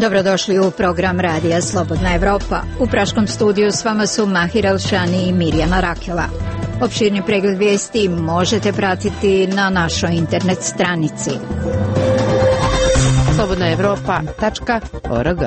Dobrodošli u program Radija Slobodna Evropa. U praškom studiju s vama su Mahir Elšani i Mirjana Rakela. Opširni pregled vijesti možete pratiti na našoj internet stranici slobodnaevropa.org.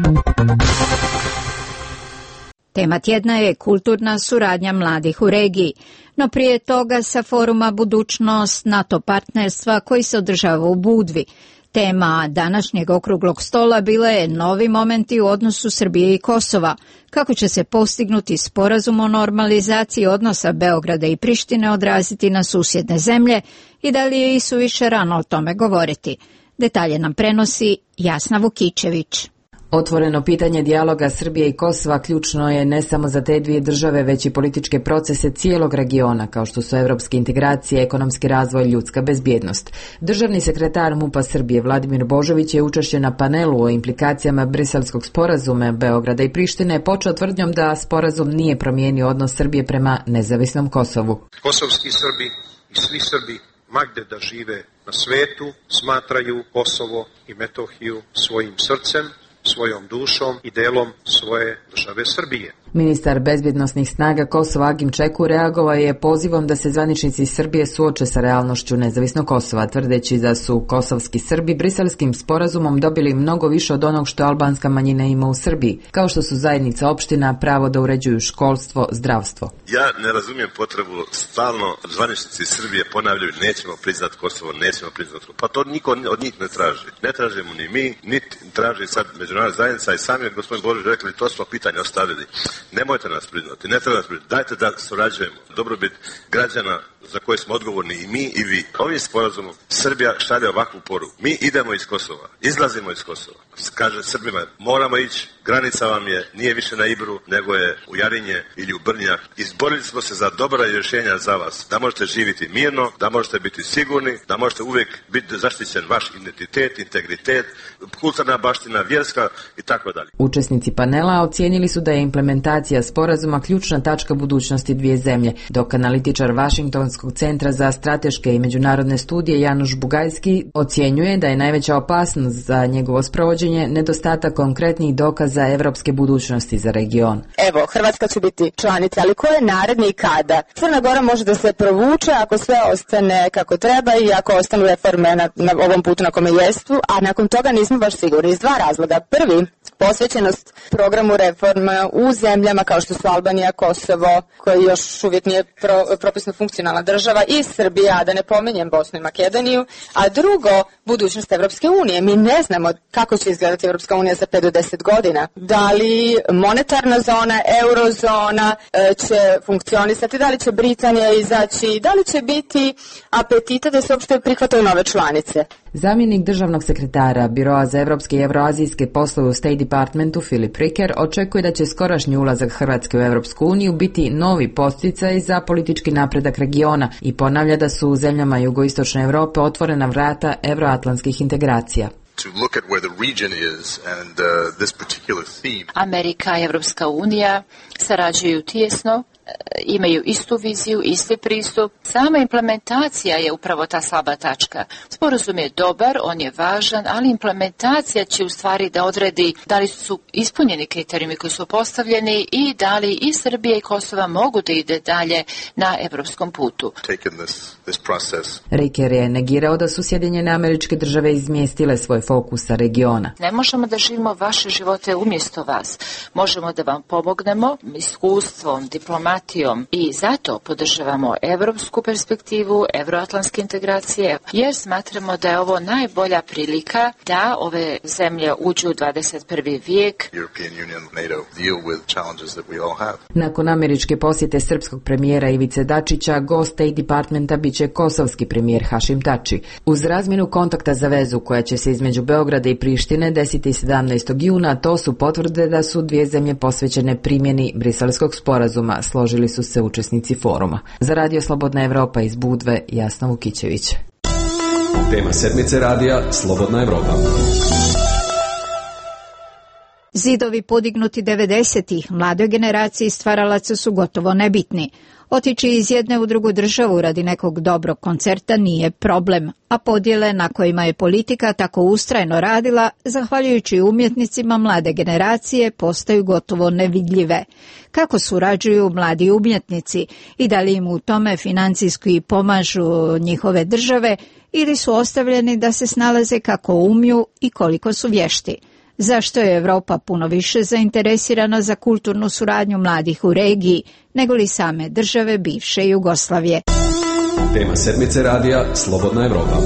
Tema tjedna je kulturna suradnja mladih u regiji, no prije toga sa foruma Budućnost NATO partnerstva koji se održava u Budvi. Tema današnjeg okruglog stola bila je novi momenti u odnosu Srbije i Kosova, kako će se postignuti sporazum o normalizaciji odnosa Beograda i Prištine odraziti na susjedne zemlje i da li je isuviše rano o tome govoriti. Detalje nam prenosi Jasna Vukičević. Otvoreno pitanje dijaloga Srbije i Kosova ključno je ne samo za te dvije države, već i političke procese cijelog regiona, kao što su evropske integracije, ekonomski razvoj, ljudska bezbjednost. Državni sekretar MUP-a Srbije Vladimir Božović je učešće na panelu o implikacijama Briselskog sporazuma Beograda i Prištine počeo tvrdnjom da sporazum nije promijenio odnos Srbije prema nezavisnom Kosovu. Kosovski Srbi i svi Srbi ma gde da žive na svetu smatraju Kosovo i Metohiju svojim srcem, svojom dušom i delom svoje države Srbije. Ministar bezbjednosnih snaga Kosova Agim Čeku reagovao je pozivom da se zvaničnici Srbije suoče sa realnošću nezavisnog Kosova, tvrdeći da su kosovski Srbi Briselskim sporazumom dobili mnogo više od onog što albanska manjina ima u Srbiji, kao što su zajednica opština, pravo da uređuju školstvo, zdravstvo. Ja ne razumijem potrebu stalno zvaničnici Srbije ponavljaju nećemo priznat Kosovo, nećemo priznat Kosovo. Pa to niko od njih ne traži. Ne tražimo ni mi, niti traži sad međunarodna zajednica i sami je gospodin Božić rekli to smo pitanje ostavili. Nemojte nas priznati, ne treba nas priznati, dajte da surađujemo. Dobrobit građana za koje smo odgovorni i mi i vi. Ovim sporazumom Srbija šalje ovakvu poruku. Mi idemo iz Kosova, izlazimo iz Kosova. Kaže Srbima, moramo ići, granica vam je, nije više na Ibru, nego je u Jarinje ili u Brnjak. Izborili smo se za dobra rješenja za vas, da možete živjeti mirno, da možete biti sigurni, da možete uvijek biti zaštićen vaš identitet, integritet, kulturna baština, vjerska i tako dalje. Učesnici panela ocijenili su da je implementacija sporazuma ključna tačka budućnosti dvije zemlje, dok analitičar Vašingtonskog centra za strateške i međunarodne studije Januš Bugajski ocjenjuje da je najveća opasnost za njegovo sprovođenje nedostatak konkretnih dokaza evropske budućnosti za region. Evo, Hrvatska će biti članica, ali ko je naredni i kada? Crna Gora može da se provuče ako sve ostane kako treba i ako ostanu reforme na ovom putu na kome jestu, a nakon toga nismo baš sigurni iz dva razloga. Prvi, posvećenost programu reforma u zemljama kao što su Albanija, Kosovo, koji još uvijek nije propisno funkcionalna država, i Srbija, da ne pominjem Bosnu i Makedoniju, a drugo, budućnost Evropske unije. Mi ne znamo kako će izgledati Evropska unija za 5 do 10 godina. Da li monetarna zona, eurozona će funkcionisati, da li će Britanija izaći, da li će biti apetita da se uopšte prihvataju nove članice. Zamjenik državnog sekretara Biroa za evropske i evroazijske poslove u State Departmentu Filip Riker očekuje da će skorašnji ulazak Hrvatske u Evropsku uniju biti novi podsticaj za politički napredak regiona i ponavlja da su u zemljama jugoistočne Europe otvorena vrata evroatlantskih integracija. Amerika i Evropska unija sarađuju tijesno, imaju istu viziju, isti pristup. Sama implementacija je upravo ta slaba tačka. Sporazum je dobar, on je važan, ali implementacija će u stvari da odredi da li su ispunjeni kriterijumi koji su postavljeni i da li i Srbija i Kosova mogu da ide dalje na evropskom putu. Riker je negirao da su Sjedinjene Američke Države izmjestile svoj fokus sa regiona. Ne možemo da živimo vaše živote umjesto vas. Možemo da vam pomognemo iskustvom, diplomatijom i zato podržavamo evropsku perspektivu, evroatlantske integracije, jer smatramo da je ovo najbolja prilika da ove zemlje uđu u 21. vijek. Nakon američke posjete srpskog premijera Ivice Dačića, gost State Departmenta biće kosovski premijer Hašim Tači. Uz razmjenu kontakta za vezu koja će se između Beograda i Prištine desiti 17. juna, to su potvrde da su dvije zemlje posvećene primjeni Briselskog sporazuma, složili su se učesnici foruma. Za Radio Slobodna Evropa iz Budve, Jasna Vukičević. Tema sedmice radija Slobodna Evropa. Zidovi podignuti 90-ih mladoj generaciji stvaralaca su gotovo nebitni. Otići iz jedne u drugu državu radi nekog dobrog koncerta nije problem, a podjele na kojima je politika tako ustrajno radila, zahvaljujući umjetnicima mlade generacije, postaju gotovo nevidljive. Kako surađuju mladi umjetnici i da li im u tome financijski pomažu njihove države ili su ostavljeni da se snalaze kako umiju i koliko su vješti? Zašto je Europa puno više zainteresirana za kulturnu suradnju mladih u regiji nego li same države bivše Jugoslavije? Tema sedmice radija Slobodna Evropa.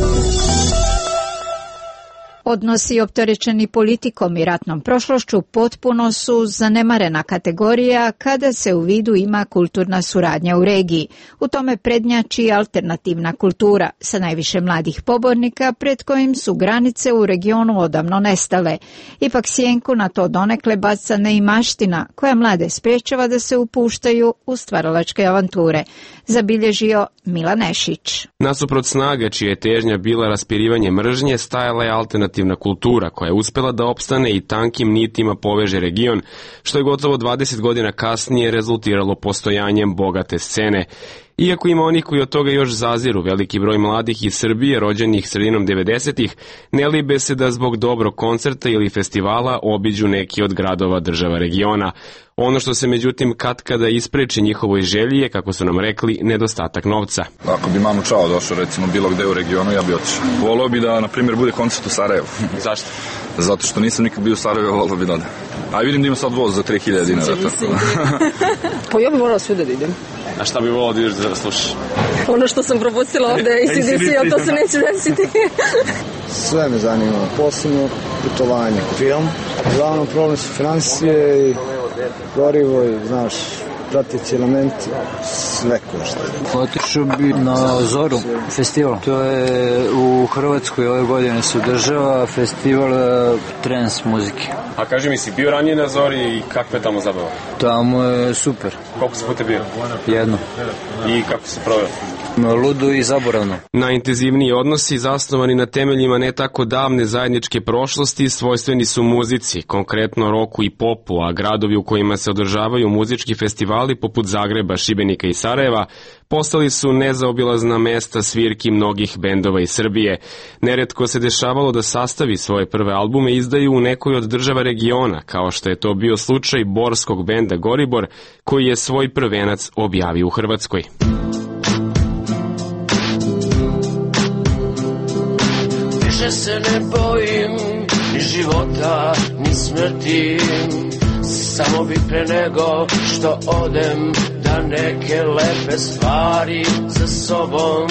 Odnosi opterećeni politikom i ratnom prošlošću potpuno su zanemarena kategorija kada se u vidu ima kulturna suradnja u regiji. U tome prednjači alternativna kultura sa najviše mladih pobornika pred kojim su granice u regionu odavno nestale. Ipak sjenku na to donekle baca neimaština koja mlade sprečava da se upuštaju u stvaralačke avanture, zabilježio Milan Nešić. Nasuprot snage čija je težnja bila raspirivanje mržnje, stajala je alternativna kultura koja je uspela da opstane i tankim nitima poveže region, što je gotovo 20 godina kasnije rezultiralo postojanjem bogate scene. Iako ima onih koji od toga još zaziru, veliki broj mladih iz Srbije, rođenih sredinom 90-ih, ne libe se da zbog dobrog koncerta ili festivala obiđu neki od gradova država regiona. Ono što se međutim katkada ispreči njihovoj želji je, kako su nam rekli, nedostatak novca. Ako bi Manu Čao došao recimo bilo gde u regionu, ja bi otišao. Voleo bi da, na primjer, bude koncert u Sarajevu. Zašto? Zato što nisam nikad bio u Sarajevu, voleo bi da odem. A vidim da ima sad voz za 3000 dinara. Pa ja bi morala svuda da idem. A šta bi volao da ideš da slušaš? Ono što sam propustila ovde i CDC, ali to se neće desiti. Sve me zanima, posebno putovanje, film. Glavno problem su financije i gorivo i, znaš, prateći elementi, sve košta. Otišao bi na Zoru festival. To je u Hrvatskoj ove godine se održava festival trans muzike. A kaži mi, si bio ranije na Zori i kakva je tamo zabava? Tamo je super. Koliko si puta bio? Jedno. I kako si proveo? Ludo i zaboravno. Najintenzivniji odnosi, zasnovani na temeljima ne tako davne zajedničke prošlosti, svojstveni su muzici, konkretno roku i popu, a gradovi u kojima se održavaju muzički festivali poput Zagreba, Šibenika i Sarajeva postali su nezaobilazna mesta svirki mnogih bendova iz Srbije. Neretko se dešavalo da sastavi svoje prve albume izdaju u nekoj od država regiona, kao što je to bio slučaj borskog benda Goribor, koji je svoj prvenac objavio u Hrvatskoj. Više se ne bojim ni života, ni smrti. Samo bi pre nego što odem da neke lepe stvari za sobom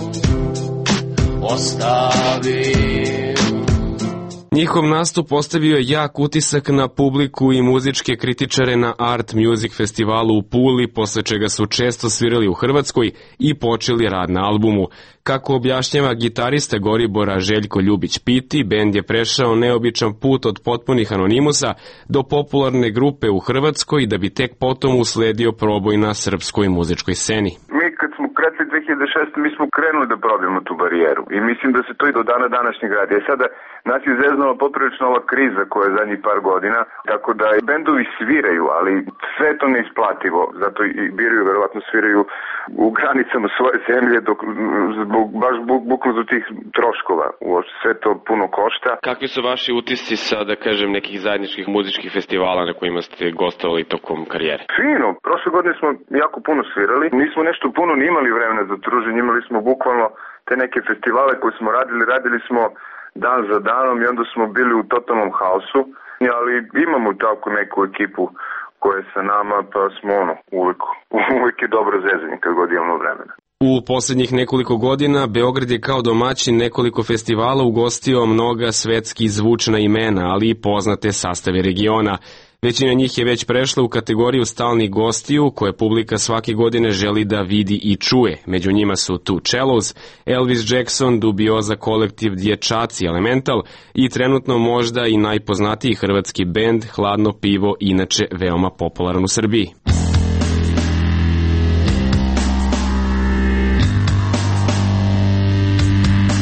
ostavim. Njihov nastup ostavio je jak utisak na publiku i muzičke kritičare na Art Music festivalu u Puli, posle čega su često svirali u Hrvatskoj i počeli rad na albumu. Kako objašnjava gitarista Goribora Željko Ljubić Piti, bend je prešao neobičan put od potpunih anonimusa do popularne grupe u Hrvatskoj, da bi tek potom usledio proboj na srpskoj muzičkoj sceni. Mi kad smo kretli 2006. mi smo krenuli da probijemo tu barijeru i mislim da se to i do dana današnjeg radi. Sada nas je zeznala poprilično ova kriza koja je zadnjih par godina, tako da bendovi sviraju, ali sve to neisplativo, zato i biraju, verovatno sviraju u granicama svoje zemlje, dok baš bukvalno do tih troškova, uopšte sve to puno košta. Kakvi su vaši utisci sa, da kažem, nekih zajedničkih muzičkih festivala na kojima ste gostovali tokom karijere? Fino, prošle godine smo jako puno svirali, nismo nešto puno ni imali vremena za druženje, imali smo bukvalno te neke festivale koje smo radili smo dan za danom i onda smo bili u totalnom haosu, ali imamo tako neku ekipu koja je sa nama, pa smo uvijek je dobro zezanje kad god imamo vremena. U posljednjih nekoliko godina Beograd je kao domaćin nekoliko festivala ugostio mnoga svetski zvučna imena, ali i poznate sastave regiona. Većina njih je već prešla u kategoriju stalnih gostiju, koje publika svake godine želi da vidi i čuje. Među njima su Two Cellos, Elvis Jackson, dubioza kolektiv Dječaci Elemental i trenutno možda i najpoznatiji hrvatski bend Hladno pivo, inače veoma popularan u Srbiji.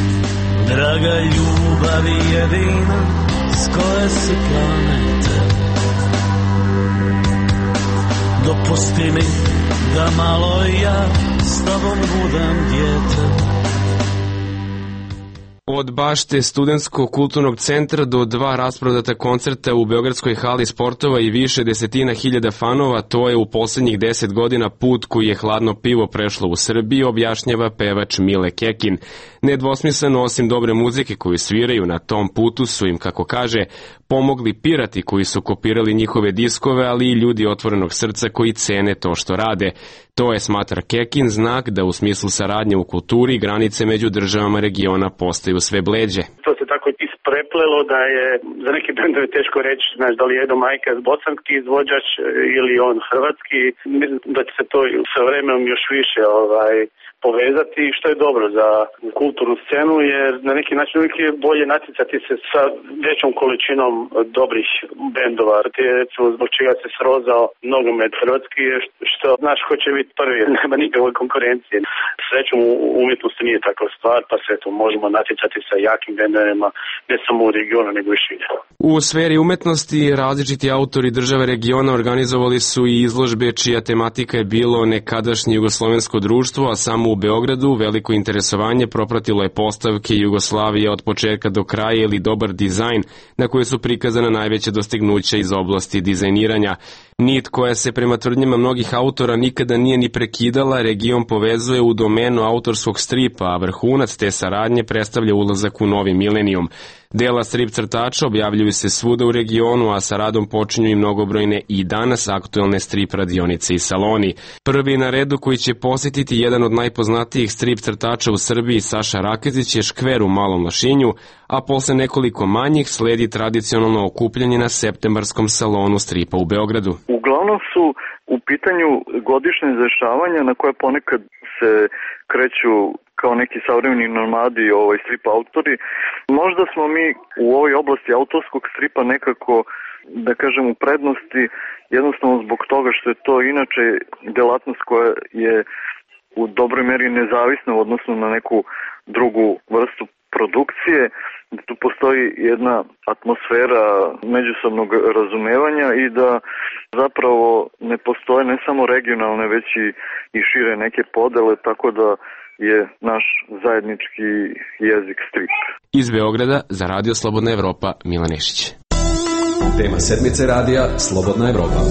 Draga ljubavi jedina s koje se planete Dopusti mi da malo ja s tobom budem dijete. Od bašte Studentskog kulturnog centra do 2 rasprodata koncerta u Beogradskoj hali sportova i više desetina hiljada fanova, to je u poslednjih 10 godina put koji je hladno pivo prešlo u Srbiji, objašnjava pevač Mile Kekin. Nedvosmisleno, osim dobre muzike koju sviraju na tom putu su im, kako kaže, pomogli pirati koji su kopirali njihove diskove, ali i ljudi otvorenog srca koji cene to što rade. To je, smatra Kekin, znak da u smislu saradnje u kulturi granice među državama regiona postaju sve bleđe. To se tako ispreplelo da je za neki bendove teško reći, znaš, da li je Edo Majka bosanski izvođač ili on hrvatski. Mislim da će se to sa vremenom još više povezati, što je dobro za kulturnu scenu, jer na neki način uvijek je bolje natjecati se sa većom količinom dobrih bendova. Recimo, zbog čega se srozao nogomet hrvatski je što znaš ko će biti prvi, nema nikakve konkurencije. Srećom u umjetnosti nije takva stvar, pa se možemo natjecati sa jakim bendovima, ne samo u regionu, nego i šire. U sferi umetnosti različiti autori države regiona organizovali su i izložbe čija tematika je bilo nekadašnje jugoslovensko društvo, a samo u Beogradu veliko interesovanje propratilo je postavke Jugoslavije od početka do kraja ili dobar dizajn, na koje su prikazana najveća dostignuća iz oblasti dizajniranja. Nit koja se prema tvrdnjama mnogih autora nikada nije ni prekidala, region povezuje u domenu autorskog stripa, a vrhunac te saradnje predstavlja ulazak u novi milenijum. Dela strip crtača objavljuju se svuda u regionu, a sa radom počinju i mnogobrojne i danas aktuelne strip radionice i saloni. Prvi na redu koji će posjetiti jedan od najpoznatijih strip crtača u Srbiji, Saša Rakezić, je Škver u Malom Lošinju, a posle nekoliko manjih sledi tradicionalno okupljanje na septembarskom salonu stripa u Beogradu. Uglavnom su u pitanju godišnje izvešavanja na koje ponekad se kreću kao neki savremeni nomadi strip autori. Možda smo mi u ovoj oblasti autorskog stripa nekako, da kažem, u prednosti, jednostavno zbog toga što je to inače delatnost koja je u dobroj meri nezavisna u odnosu na neku drugu vrstu produkcije. Tu postoji jedna atmosfera međusobnog razumevanja i da zapravo ne postoje ne samo regionalne, već i šire neke podele, tako da je naš zajednički jezik strip. Iz Beograda za Radio Slobodna Evropa, Milan Nešić. Tema sedmice radija Slobodna Evropa.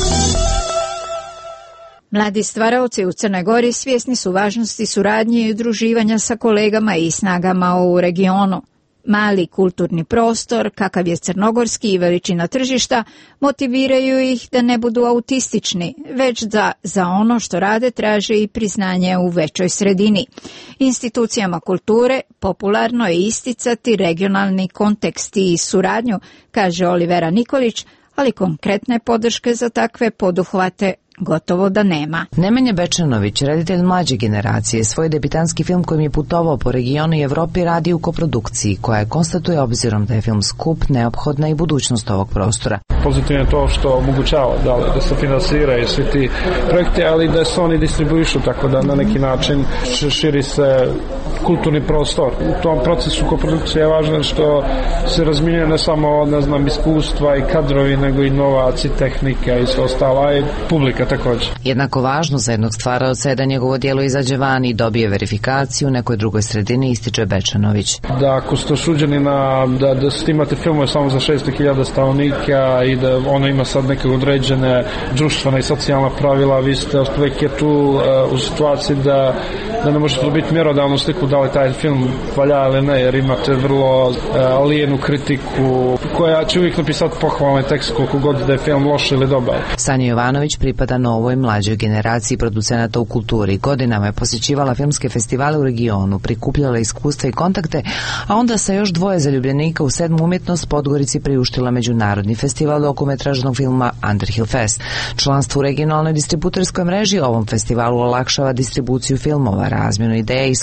Mladi stvaraoci u Crnoj Gori svjesni su važnosti suradnje i udruživanja sa kolegama i snagama u regionu. Mali kulturni prostor, kakav je crnogorski i veličina tržišta, motiviraju ih da ne budu autistični, već da za ono što rade traže i priznanje u većoj sredini. Institucijama kulture popularno je isticati regionalni kontekst i suradnju, kaže Olivera Nikolić, ali konkretne podrške za takve poduhvate gotovo da nema. Nemanja Bečanović, reditelj mlađe generacije, svoj debitanski film kojim je putovao po regionu i Evropi radi u koprodukciji, koja konstatuje obzirom da je film skup, neophodna i budućnost ovog prostora. Pozitivno je to što omogućava da se finansiraju svi ti projekti, ali da se oni distribuišu, tako da na neki način širi se kulturni prostor. U tom procesu koprodukcije je važno što se razminjuje ne samo, iskustva i kadrovi, nego i novaci, tehnika i sve ostalo, a i publika također. Jednako važno za jednog stvaraoca je da njegovo djelo izađe van i dobije verifikaciju u nekoj drugoj sredini, ističe Bečanović. Da ako ste osuđeni da snimate filmove samo za 600.000 stanovnika i da ono ima sad neke određene društvena i socijalna pravila, vi ste otprilike tu u situaciji da ne možete dobiti mjerodavnu sliku da li taj film valja ili ne, jer imate vrlo lijenu kritiku koja će uvijek napisati pohvalni tekst koliko god da je film loš ili dobar. Sanja Jovanović pripada novoj mlađoj generaciji producenata u kulturi. Godinama je posjećivala filmske festivale u regionu, prikupljala iskustva i kontakte, a onda sa još 2 zaljubljenika u 7. umjetnost Podgorici priuštila međunarodni festival dokumentražnog filma Underhill Fest. Članstvo u regionalnoj distributorskoj mreži ovom festivalu olakšava distribuciju filmova, razmjenu ideja i iskustava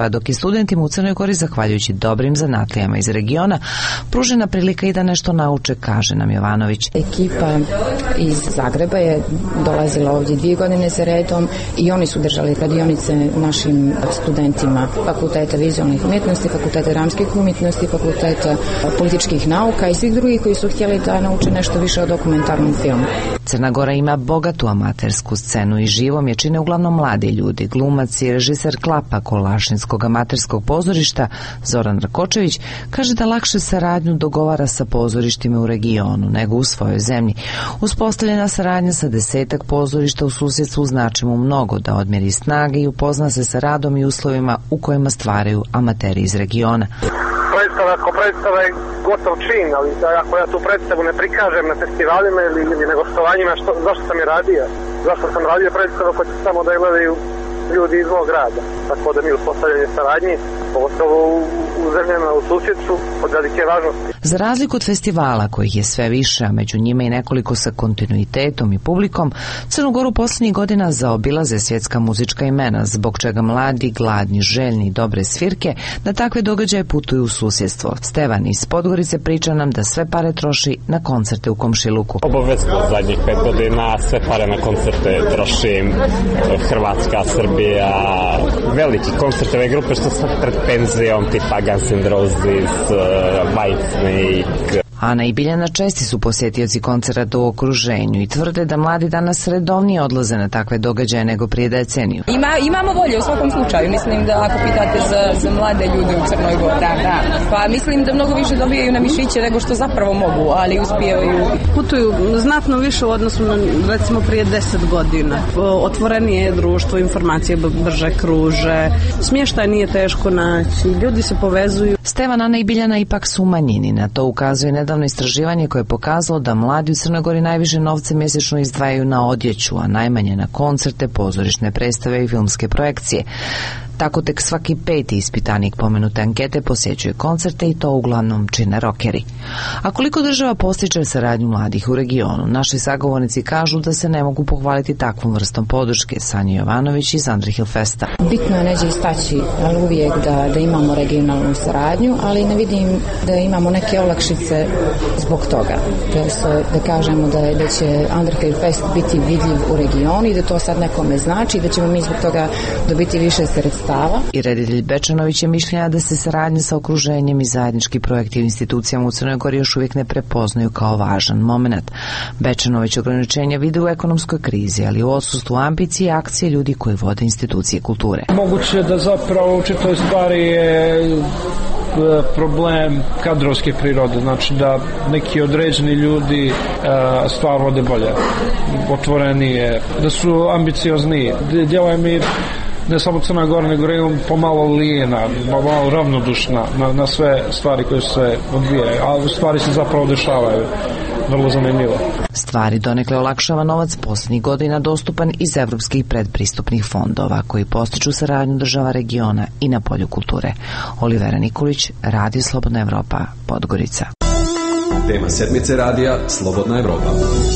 država, dok je studentima u Crnoj Gori, zahvaljujući dobrim zanatlijama iz regiona, pružena prilika i da nešto nauče, kaže nam Jovanović. Ekipa iz Zagreba je dolazila ovdje 2 godine za redom i oni su držali radionice našim studentima Fakulteta vizualnih umjetnosti, Fakulteta dramskih umjetnosti, Fakulteta političkih nauka i svih drugih koji su htjeli da nauče nešto više o dokumentarnom filmu. Crna Gora ima bogatu amatersku scenu i živom je čine uglavnom mladi ljudi. Glumac i režiser Klapa Kolašinskog amaterskog pozorišta Zoran Rakočević kaže da lakše saradnju dogovara sa pozorištima u regionu nego u svojoj zemlji. Uspostavljena saradnja sa 10 pozorišta u susjedstvu znači mu mnogo da odmjeri snage i upozna se sa radom i uslovima u kojima stvaraju amateri iz regiona. Predstava je gotov čin, ali ako ja tu predstavu ne prikažem na festivalima ili na gostovanjima, zašto sam je radio? Zašto sam radio predstavu koja će samo da gledaju ljudi iz mog grada? Tako da mi uspostavljanje saradnji, pogotovo u zemljama u susjedstvu, od velike važnosti. Za razliku od festivala, kojih je sve više, a među njima i nekoliko sa kontinuitetom i publikom, Crnu Goru posljednjih godina zaobilaze svjetska muzička imena, zbog čega mladi, gladni, željni i dobre svirke na takve događaje putuju u susjedstvo. Stevan iz Podgorice priča nam da sve pare troši na koncerte u komšiluku. Obavezno zadnjih 5 godina sve pare na koncerte trošim. Hrvatska, Srbija, veliki koncertove grupe što su pred penzijom, tipa Guns N' Roses, Whitesnake. Ana i Biljana česti su posjetioci koncerata u okruženju i tvrde da mladi danas redovnije odlaze na takve događaje nego prije deceniju. Imamo volje u svakom slučaju. Mislim da ako pitate za mlade ljude u Crnoj Gori, pa mislim da mnogo više dobijaju na mišiće nego što zapravo mogu, ali uspijevaju. Putuju znatno više u odnosu na recimo prije 10 godina. Otvorenije društvo, informacije brže kruže, smještaj nije teško naći, ljudi se povezuju. Stevan, Ana i Biljana ipak su u manjini. Na to ukazuje nedavno istraživanje koje je pokazalo da mladi u Crnoj Gori najviše novca mjesečno izdvajaju na odjeću, a najmanje na koncerte, pozorišne predstave i filmske projekcije. Tako tek svaki 5. ispitanik pomenute ankete posjećuje koncerte i to uglavnom čine rokeri. A koliko država postiče saradnju mladih u regionu? Naši sagovornici kažu da se ne mogu pohvaliti takvom vrstom podrške. Sanja Jovanović iz Underhill Festa. Bitno je neđe istaći uvijek da imamo regionalnu saradnju, ali ne vidim da imamo neke olakšice zbog toga. Da kažemo da će Underhill Fest biti vidljiv u regionu i da to sad nekome znači, da ćemo mi zbog toga dobiti više sredstava. I reditelj Bečanović je mišljenja da se saradnja sa okruženjem i zajednički projekti u institucijama u Crnoj Gori još uvijek ne prepoznaju kao važan moment. Bečanović ograničenja vide u ekonomskoj krizi, ali u odsustvu ambicije i akcije ljudi koji vode institucije kulture. Moguće da zapravo u čitoj stvari je problem kadrovske prirode, znači da neki određeni ljudi stvar vode bolje, otvorenije, da su ambiciozniji. Djeluje mi ne samo Crna Gora, nego region pomalo lijena, pomalo ravnodušna na sve stvari koje se odvijaju, a u stvari se zapravo dešavaju. Vrlo zanimljivo. Stvari donekle olakšava novac posljednjih godina dostupan iz evropskih predpristupnih fondova koji postiču saradnju država regiona i na polju kulture. Olivera Nikolić, Radio Slobodna Evropa, Podgorica. Tema sedmice radija Slobodna Evropa.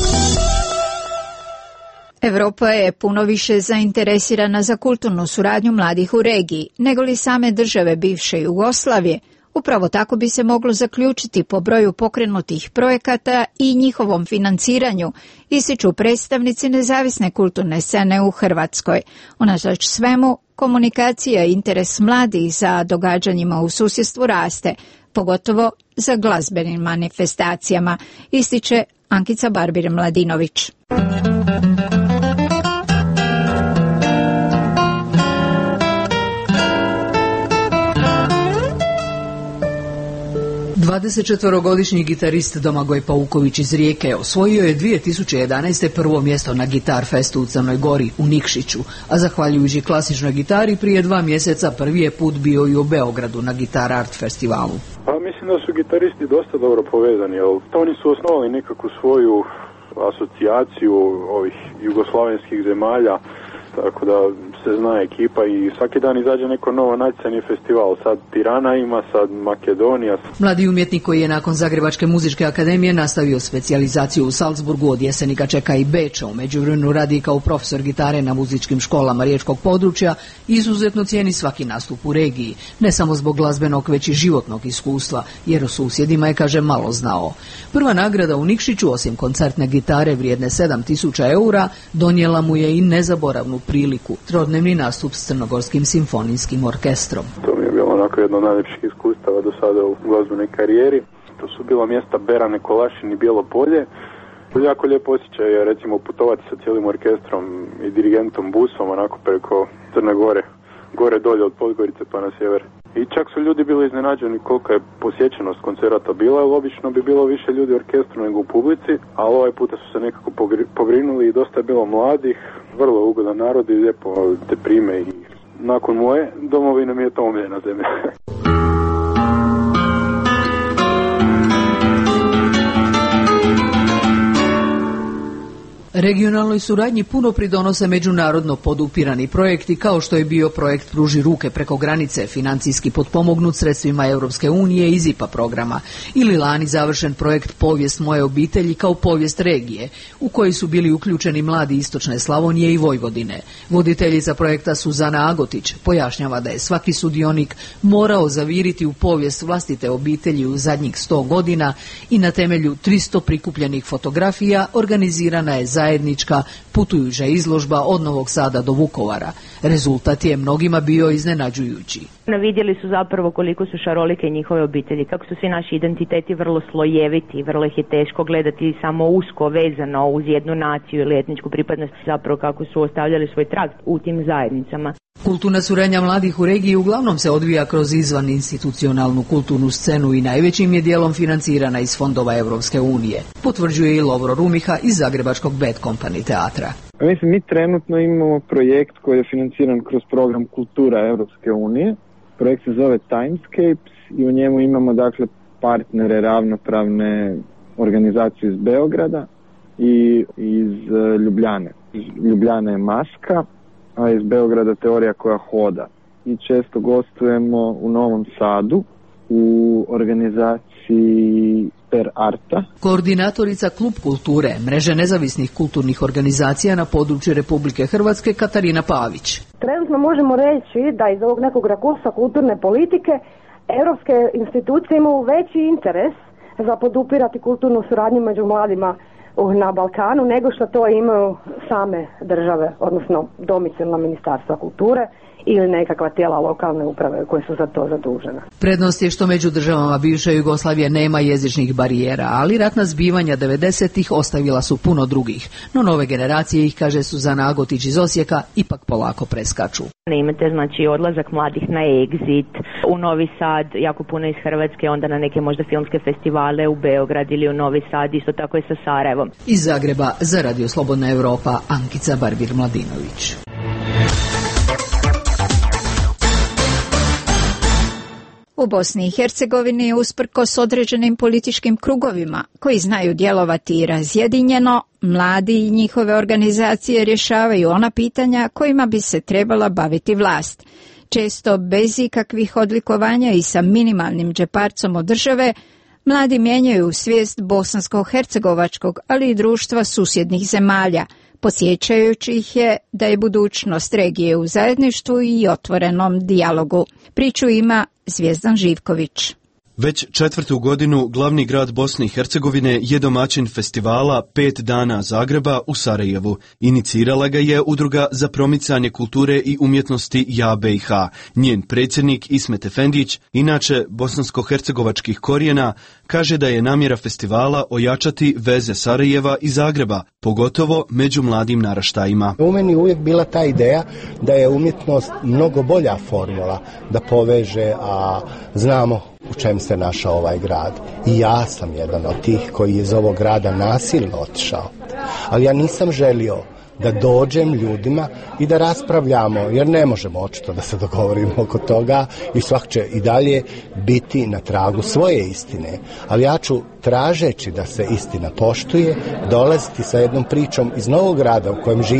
Evropa je puno više zainteresirana za kulturnu suradnju mladih u regiji nego li same države bivše Jugoslavije. Upravo tako bi se moglo zaključiti po broju pokrenutih projekata i njihovom financiranju, ističu predstavnici nezavisne kulturne scene u Hrvatskoj. Unatoč svemu, komunikacija i interes mladih za događanjima u susjedstvu raste, pogotovo za glazbenim manifestacijama, ističe Ankica Barbir-Mladinović. 24-godišnji gitarist Domagoj Pauković iz Rijeke osvojio je 2011. prvo mjesto na Gitar Festu u Crnoj Gori u Nikšiću, a zahvaljujući klasičnoj gitari prije 2 mjeseca prvi je put bio i u Beogradu na Gitar Art festivalu. Pa mislim da su gitaristi dosta dobro povezani, jer oni su osnovali nekakvu svoju asocijaciju ovih jugoslavenskih zemalja, tako da se zna ekipa i svaki dan izađe neko novo natjecanje festival. Sad Tirana ima, sad Makedonija. Mladi umjetnik koji je nakon Zagrebačke muzičke akademije nastavio specijalizaciju u Salzburgu, od jeseni ga čeka i Beča. U međuvremenu radi kao profesor gitare na muzičkim školama riječkog područja i izuzetno cijeni svaki nastup u regiji, ne samo zbog glazbenog, već i životnog iskustva, jer o susjedima je, kaže, malo znao. Prva nagrada u Nikšiću, osim koncertne gitare vrijedne 7.000 eura, donijela mu je i nezaboravnu priliku, trodnevni nastup s Crnogorskim simfonijskim orkestrom. To mi je bilo onako jedno od najljepših iskustava do sada u glazbenoj karijeri. To su bila mjesta Berane, Kolašin i Bijelo Polje. Jako lijep osjećaj je recimo putovati sa cijelim orkestrom i dirigentom busom onako preko Crne Gore, gore dolje od Podgorice pa na sjever. I čak su ljudi bili iznenađeni kolika je posjećenost koncerata bila, jer obično bi bilo više ljudi u orkestru nego u publici, ali ovaj puta su se nekako pobrinuli i dosta je bilo mladih, vrlo ugodan narod i lijepo te prime i nakon moje domovine mi je to omiljena zemlja. Regionalnoj suradnji puno pridonose međunarodno podupirani projekti, kao što je bio projekt Pruži ruke preko granice, financijski potpomognut sredstvima Europske unije iz IPA programa, ili lani završen projekt Povijest moje obitelji kao povijest regije, u koji su bili uključeni mladi istočne Slavonije i Vojvodine. Voditeljica projekta Suzana Agotić pojašnjava da je svaki sudionik morao zaviriti u povijest vlastite obitelji u zadnjih 100 godina i na temelju 300 prikupljenih fotografija organizirana je zajednička putujuća izložba od Novog Sada do Vukovara. Rezultat je mnogima bio iznenađujući. Vidjeli su zapravo koliko su šarolike njihove obitelji, kako su svi naši identiteti vrlo slojeviti, vrlo ih je teško gledati samo usko vezano uz jednu naciju ili etničku pripadnost, zapravo kako su ostavljali svoj trag u tim zajednicama. Kulturna suradnja mladih u regiji uglavnom se odvija kroz izvan institucionalnu kulturnu scenu i najvećim je dijelom financirana iz fondova Europske unije, potvrđuje i Lovro Rumiha iz Zagrebačkog Bad Company teatra. Mislim, mi trenutno imamo projekt koji je financiran kroz program Kultura Europske unije. Projekt se zove Timescapes i u njemu imamo dakle partnere ravnopravne organizacije iz Beograda i iz Ljubljane. Ljubljana je Maska, a iz Beograda Teorija koja hoda. I često gostujemo u Novom Sadu u organizaciji Per Arta. Koordinatorica Klub kulture, mreže nezavisnih kulturnih organizacija na području Republike Hrvatske, Katarina Pavić. Trenutno možemo reći da iz ovog nekog rakursa kulturne politike europske institucije imaju veći interes za podupirati kulturnu suradnju među mladima na Balkanu nego što to imaju same države, odnosno domicilna ministarstva kulture ili nekakva tijela lokalne uprave koje su za to zadužena. Prednost je što među državama bivše Jugoslavije nema jezičnih barijera, ali ratna zbivanja 90-ih ostavila su puno drugih, no nove generacije ih, kaže Suzana Agotić iz Osijeka, ipak polako preskaču. Imate znači odlazak mladih na Exit, u Novi Sad, jako puno iz Hrvatske, onda na neke možda filmske festivale u Beograd ili u Novi Sad, isto tako i sa Sarajevom. Iz Zagreba za Radio Slobodna Europa, Ankica Barbir-Mladinović. U Bosni i Hercegovini, usprkos određenim političkim krugovima koji znaju djelovati razjedinjeno, mladi i njihove organizacije rješavaju ona pitanja kojima bi se trebala baviti vlast. Često bez ikakvih odlikovanja i sa minimalnim džeparcom od države, mladi mijenjaju svijest bosansko-hercegovačkog, ali i društva susjednih zemalja, podsjećajući ih je da je budućnost regije u zajedništvu i otvorenom dijalogu. Priču ima Zvijezdan Živković. Već 4. godinu glavni grad Bosne i Hercegovine je domaćin festivala 5 dana Zagreba u Sarajevu. Inicirala ga je Udruga za promicanje kulture i umjetnosti Ja BiH. Njen predsjednik Ismet Efendić, inače bosansko-hercegovačkih korijena, kaže da je namjera festivala ojačati veze Sarajeva i Zagreba, pogotovo među mladim naraštajima. U meni uvijek bila ta ideja da je umjetnost mnogo bolja formula da poveže, a znamo u čem se našao ovaj grad. I ja sam jedan od tih koji je iz ovog grada nasilno otišao. Ali ja nisam želio da dođem ljudima i da raspravljamo, jer ne možemo očito da se dogovorimo oko toga i svak će i dalje biti na tragu svoje istine. Ali ja ću, tražeći da se istina poštuje, dolaziti sa jednom pričom iz novog grada u kojem živim,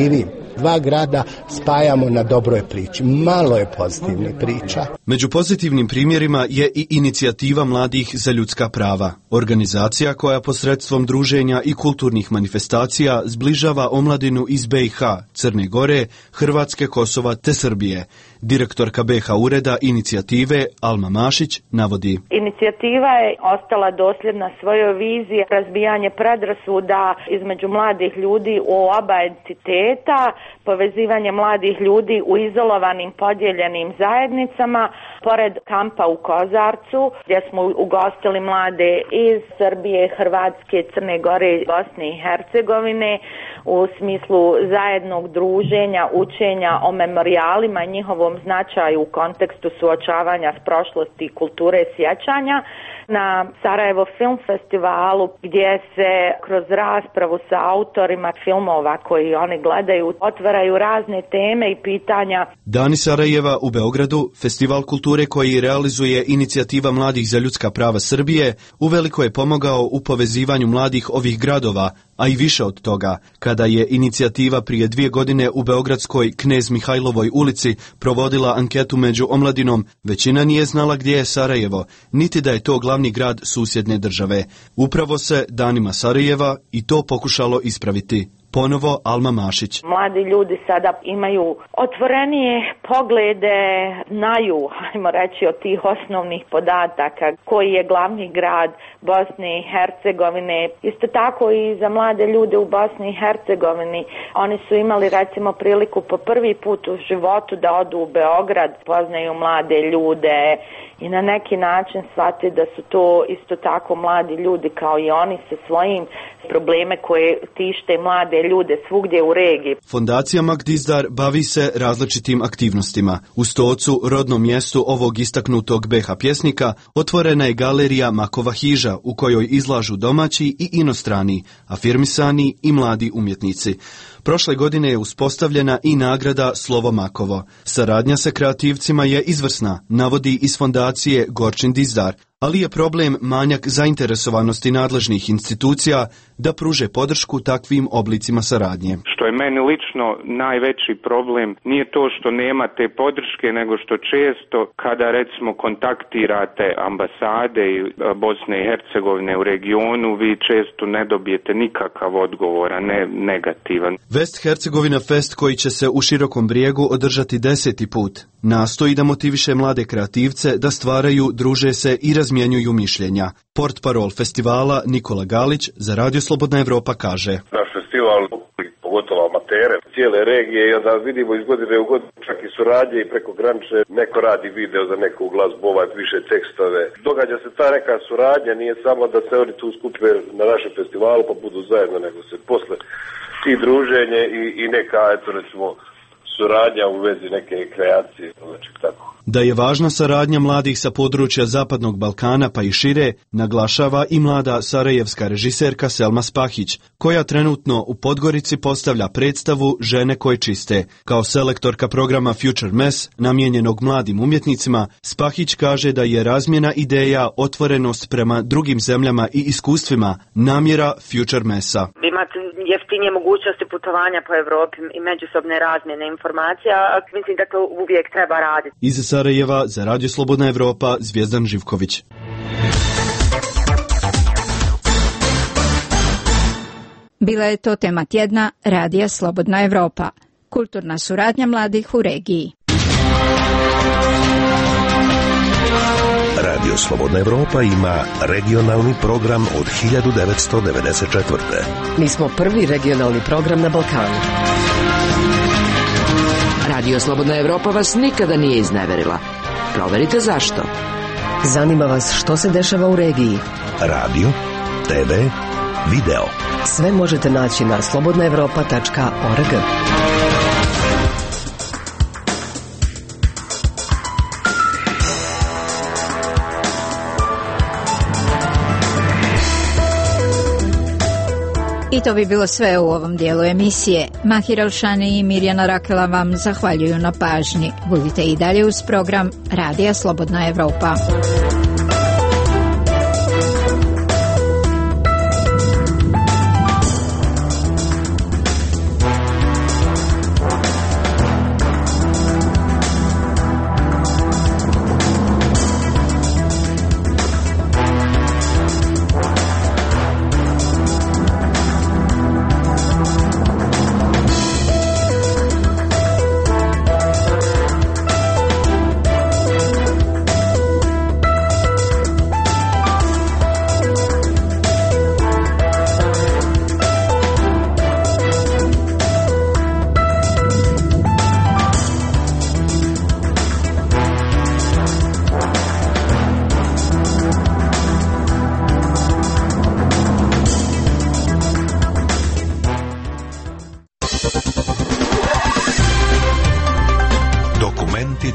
dva grada spajamo na dobroj priči. Malo je pozitivnih priča. Među pozitivnim primjerima je i inicijativa Mladih za ljudska prava. Organizacija koja posredstvom druženja i kulturnih manifestacija zbližava omladinu iz BiH, Crne Gore, Hrvatske, Kosova te Srbije. Direktorka BiH ureda inicijative Alma Mašić navodi: Inicijativa je ostala dosljedna svojoj viziji razbijanje predrasuda između mladih ljudi u oba entiteta, povezivanje mladih ljudi u izolovanim podijeljenim zajednicama, pored kampa u Kozarcu gdje smo ugostili mlade iz Srbije, Hrvatske, Crne Gore, Bosne i Hercegovine u smislu zajednog druženja, učenja o memorijalima i njihovom značaju u kontekstu suočavanja s prošlosti i kulture sjećanja. Na Sarajevo Film Festivalu gdje se kroz raspravu sa autorima filmova koji oni gledaju otvaraju razne teme i pitanja. Dani Sarajeva u Beogradu, festival kulture koji realizuje inicijativa Mladih za ljudska prava Srbije, uveliko je pomogao u povezivanju mladih ovih gradova, a i više od toga. Kada je inicijativa prije 2 godine u beogradskoj Knez Mihajlovoj ulici provodila anketu među omladinom, većina nije znala gdje je Sarajevo, niti da je to glavni grad susjedne države. Upravo se danima Sarajeva i to pokušalo ispraviti. Ponovo Alma Mašić. Mladi ljudi sada imaju otvorenije poglede, znaju, ajmo reći, od tih osnovnih podataka koji je glavni grad Bosne i Hercegovine. Isto tako i za mlade ljude u Bosni i Hercegovini. Oni su imali recimo priliku po prvi put u životu da odu u Beograd, poznaju mlade ljude i na neki način shvate da su to isto tako mladi ljudi kao i oni sa svojim probleme koje tište mlade ljude svugdje u regiji. Fondacija Magdizdar bavi se različitim aktivnostima. U Stocu, rodnom mjestu ovog istaknutog BiH pjesnika, otvorena je galerija Makova hiža u kojoj izlažu domaći i inostrani, afirmisani i mladi umjetnici. Prošle godine je uspostavljena i nagrada Slovo Makovo. Saradnja sa kreativcima je izvrsna, navodi iz fondacije Gorčin Dizdar, ali je problem manjak zainteresovanosti nadležnih institucija da pruže podršku takvim oblicima saradnje. Što je meni lično najveći problem nije to što nema te podrške, nego što često kada recimo kontaktirate ambasade i Bosne i Hercegovine u regionu, vi često ne dobijete nikakav odgovor, a ne negativan. West Hercegovina Fest, koji će se u Širokom Brijegu održati 10. put, nastoji da motiviše mlade kreativce da stvaraju, druže se i razmjenjuju mišljenja. Portparol festivala Nikola Galić za Radio Slobodna Evropa kaže: Naš festival, pogotovo amatere, cijele regije, i onda vidimo iz godine u godinu čak i suradnje i preko granice, neko radi video za neku glazbu, više tekstove. Događa se ta neka suradnja, nije samo da se oni tu skupe na našem festivalu pa budu zajedno, nego se posle i druženje i neka, eto recimo, suradnja u vezi neke kreacije, znači tako. Da je važna saradnja mladih sa područja Zapadnog Balkana pa i šire, naglašava i mlada sarajevska režiserka Selma Spahić, koja trenutno u Podgorici postavlja predstavu Žene koje čiste. Kao selektorka programa Future Mess, namijenjenog mladim umjetnicima, Spahić kaže da je razmjena ideja, otvorenost prema drugim zemljama i iskustvima namjera Future Messa. Imate jeftinije mogućnosti putovanja po Evropi i međusobne razmjene informacija, mislim da to uvijek treba raditi. Iz Sarajeva za Radio Slobodna Evropa, Zvijezdan Živković. Bila je to tema tjedna Radija Slobodna Evropa. Kulturna suradnja mladih u regiji. Radio Slobodna Evropa ima regionalni program od 1994. Mi smo prvi regionalni program na Balkanu. Radio Slobodna Evropa vas nikada nije izneverila. Proverite zašto. Zanima vas što se dešava u regiji. Radio, TV, video. Sve možete naći na slobodnaevropa.org. I to bi bilo sve u ovom dijelu emisije. Mahir Alšani i Mirjana Rakela vam zahvaljuju na pažnji. Budite i dalje uz program Radija Slobodna Evropa.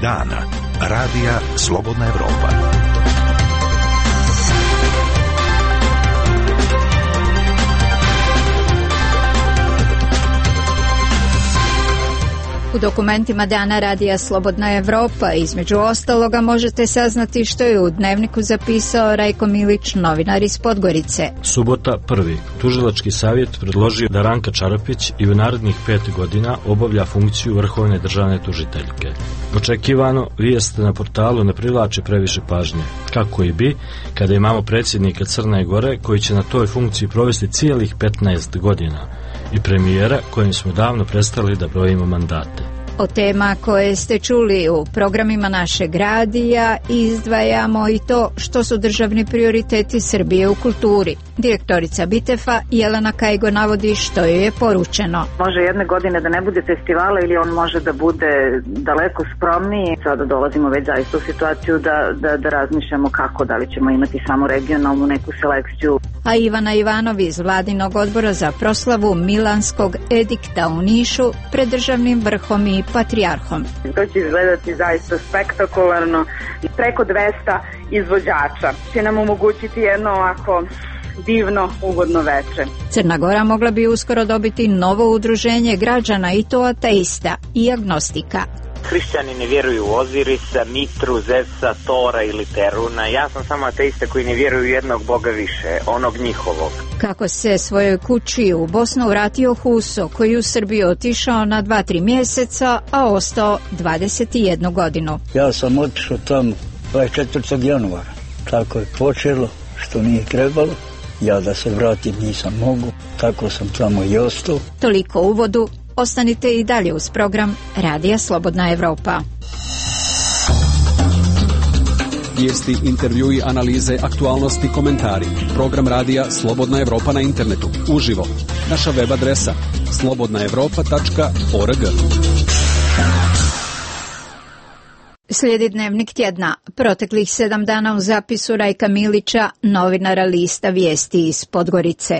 dana. Radija Slobodna Evropa. U dokumentima Dana Radija Slobodna Evropa između ostaloga možete saznati što je u dnevniku zapisao Rajko Milić, novinar iz Podgorice. Subota 1. Tužilački savjet predložio da Ranka Čarapić i u narednih 5 godina obavlja funkciju vrhovne državne tužiteljke. Očekivano, vijest na portalu ne privlači previše pažnje. Kako i bi, kada imamo predsjednika Crne Gore koji će na toj funkciji provesti cijelih 15 godina i premijera kojim smo davno prestali da brojimo mandate. Od tema koje ste čuli u programima našeg radija izdvajamo i to što su državni prioriteti Srbije u kulturi. Direktorica Bitefa Jelena Kajgo navodi što joj je poručeno. Može jedne godine da ne bude festivala ili on može da bude daleko skromniji. Sada dolazimo već zaista u situaciju da razmišljamo kako, da li ćemo imati samo regionalnu neku selekciju. A Ivana Ivanov iz Vladinog odbora za proslavu Milanskog edikta u Nišu pred državnim vrhom i patrijarhom. To će izgledati zaista spektakularno i preko 200 izvođača će nam omogućiti jedno ovako divno, ugodno veče. Crna Gora mogla bi uskoro dobiti novo udruženje građana i to ateista i agnostika. Hrišćani ne vjeruju u Ozirisa, Mitru, Zevsa, Tora ili Peruna. Ja sam samo ateista koji ne vjeruju u jednog Boga više, onog njihovog. Kako se svojoj kući u Bosnu vratio Huso, koji u Srbiju otišao na 2-3 mjeseca, a ostao 21 godinu. Ja sam otišao tamo 24. januara. Tako je počelo, što nije trebalo. Ja da se vratim nisam mogu, tako sam tamo i ostao. Toliko u uvodu. Ostanite i dalje uz program Radija Slobodna Evropa. Vijesti, intervjui, analize, aktualnosti, komentari. Program Radija Slobodna Evropa na internetu. Uživo. Naša web adresa slobodnaevropa.org. Slijedi dnevnik tjedna. Proteklih 7 dana u zapisu Rajka Milića, novinara lista Vijesti iz Podgorice.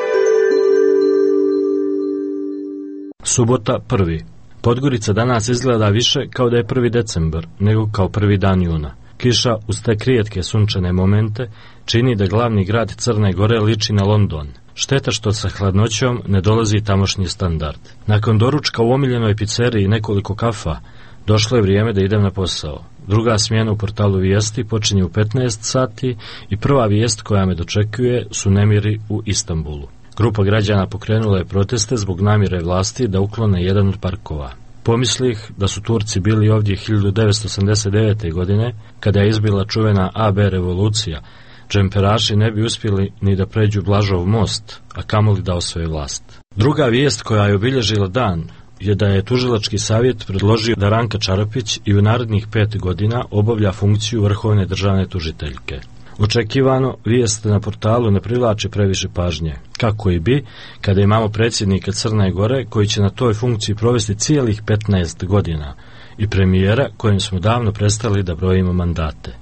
Subota 1. Podgorica danas izgleda više kao da je 1. decembar nego kao 1. dan juna. Kiša uz te rijetke sunčane momente čini da glavni grad Crne Gore liči na London. Šteta što sa hladnoćom ne dolazi tamošnji standard. Nakon doručka u omiljenoj pizzeriji i nekoliko kafa, došlo je vrijeme da idem na posao. Druga smjena u portalu Vijesti počinje u 15 sati i prva vijest koja me dočekuje su nemiri u Istanbulu. Grupa građana pokrenula je proteste zbog namjere vlasti da uklone jedan od parkova. Pomislih da su Turci bili ovdje 1989. godine, kada je izbila čuvena AB revolucija, džemperaši ne bi uspjeli ni da pređu Blažov most, a kamoli da osvoje vlast. Druga vijest koja je obilježila dan je da je tužilački savjet predložio da Ranka Čarapić i u narednih 5 godina obavlja funkciju vrhovne državne tužiteljke. Očekivano, vijest na portalu ne privlači previše pažnje. Kako i bi, kada imamo predsjednika Crne Gore koji će na toj funkciji provesti cijelih 15 godina i premijera kojim smo davno prestali da brojimo mandate.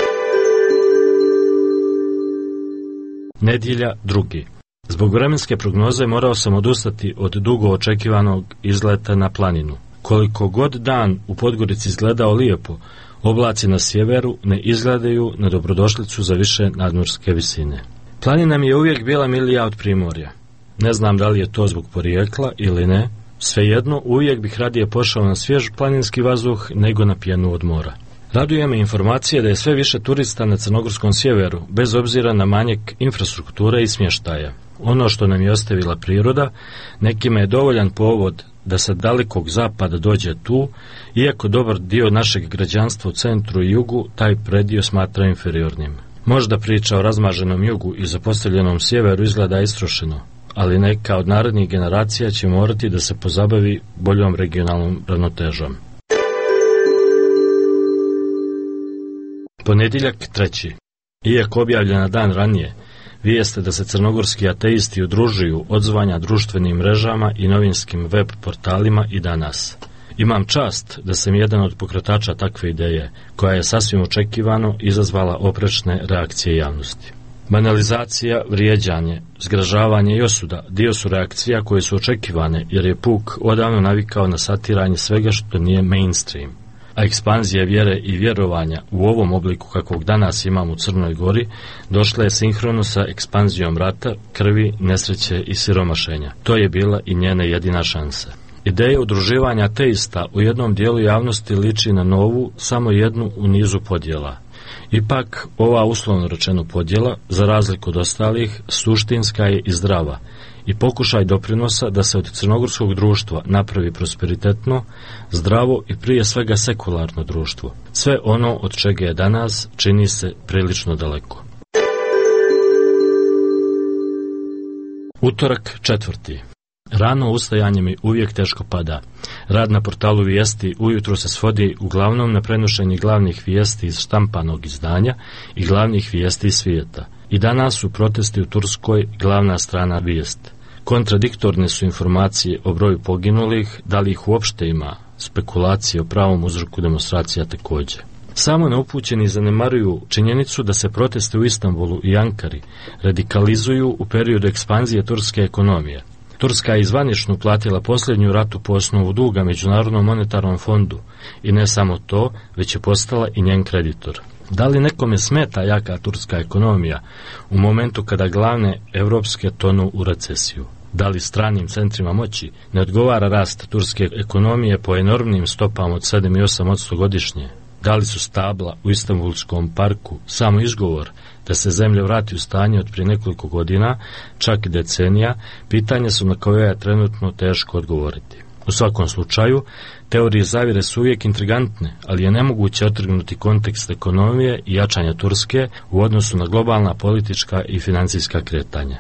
Nedjelja 2. Zbog vremenske prognoze morao sam odustati od dugo očekivanog izleta na planinu. Koliko god dan u Podgorici izgledao lijepo, oblaci na sjeveru ne izgledaju na dobrodošlicu za više nadmorske visine. Planina mi je uvijek bila milija od primorja. Ne znam da li je to zbog porijekla ili ne, svejedno uvijek bih radije pošao na svjež planinski vazduh nego na pjenu od mora. Raduje me informacija da je sve više turista na crnogorskom sjeveru, bez obzira na manjak infrastrukture i smještaja. Ono što nam je ostavila priroda, nekima je dovoljan povod da sa dalekog zapada dođe tu, iako dobar dio našeg građanstva u centru i jugu taj predio smatra inferiornim. Možda priča o razmaženom jugu i zapostavljenom sjeveru izgleda istrošeno, ali neka od narednih generacija će morati da se pozabavi boljom regionalnom ravnotežom. Ponedjeljak 3. Iako objavljena dan ranije, vijeste da se crnogorski ateisti udružuju odzvanja društvenim mrežama i novinskim web portalima i danas. Imam čast da sam jedan od pokretača takve ideje, koja je sasvim očekivano izazvala oprečne reakcije javnosti. Banalizacija, vrijeđanje, zgražavanje i osuda dio su reakcija koje su očekivane jer je puk odavno navikao na satiranje svega što nije mainstream. A ekspanzija vjere i vjerovanja u ovom obliku kakvog danas imamo u Crnoj Gori došla je sinhrono sa ekspanzijom rata, krvi, nesreće i siromašenja. To je bila i njena jedina šansa. Ideja udruživanja ateista u jednom dijelu javnosti liči na novu, samo jednu u nizu podjela. Ipak, ova uslovno rečeno podjela, za razliku od ostalih, suštinska je i zdrava i pokušaj doprinosa da se od crnogorskog društva napravi prosperitetno, zdravo i prije svega sekularno društvo. Sve ono od čega je danas čini se prilično daleko. Utorak 4. Rano ustajanje mi uvijek teško pada. Rad na portalu vijesti ujutro se svodi uglavnom na prenošenje glavnih vijesti iz štampanog izdanja i glavnih vijesti iz svijeta. I danas su protesti u Turskoj glavna strana vijesti. Kontradiktorne su informacije o broju poginulih, da li ih uopšte ima, spekulacije o pravom uzroku demonstracija također. Samo neupućeni zanemaruju činjenicu da se proteste u Istanbulu i Ankari radikalizuju u periodu ekspanzije turske ekonomije. Turska je izvanično platila posljednju ratu po osnovu duga Međunarodnom monetarnom fondu i ne samo to, već je postala i njen kreditor. Da li nekome smeta jaka turska ekonomija u momentu kada glavne evropske tonu u recesiju? Da li stranim centrima moći ne odgovara rast turske ekonomije po enormnim stopama od 7 i 8% godišnje? Da li su stabla u Istanbulskom parku samo izgovor da se zemlja vrati u stanje od prije nekoliko godina, čak i decenija, pitanja su na koje je trenutno teško odgovoriti. U svakom slučaju, teorije zavjere su uvijek intrigantne, ali je nemoguće otrgnuti kontekst ekonomije i jačanja Turske u odnosu na globalna politička i financijska kretanja.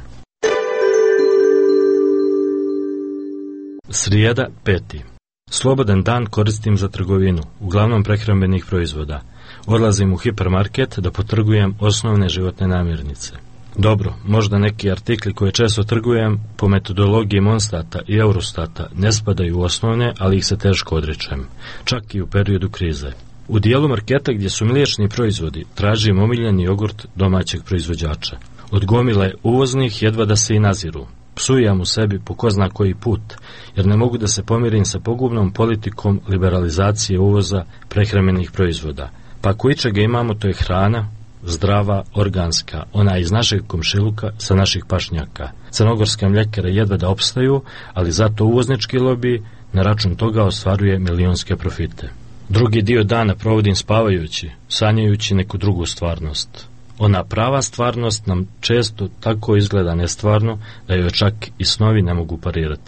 Srijeda 5. Slobodan dan koristim za trgovinu, uglavnom prehrambenih proizvoda. Odlazim u hipermarket da potrgujem osnovne životne namirnice. Dobro, možda neki artikli koje često trgujem po metodologiji Monstata i Eurostata ne spadaju u osnovne, ali ih se teško odričem, čak i u periodu krize. U dijelu marketa gdje su mliječni proizvodi tražim omiljeni jogurt domaćeg proizvođača. Od gomile uvoznih jedva da se i naziru. Psujem u sebi po ko zna koji put, jer ne mogu da se pomirim sa pogubnom politikom liberalizacije uvoza prehrambenih proizvoda. Pa ako ičega imamo, to je hrana, zdrava, organska, ona iz našeg komšiluka sa naših pašnjaka. Crnogorske mljekare jedva da opstaju, ali zato uvoznički lobij na račun toga ostvaruje milionske profite. Drugi dio dana provodim spavajući, sanjajući neku drugu stvarnost. Ona prava stvarnost nam često tako izgleda nestvarno da joj čak i snovi ne mogu parirati.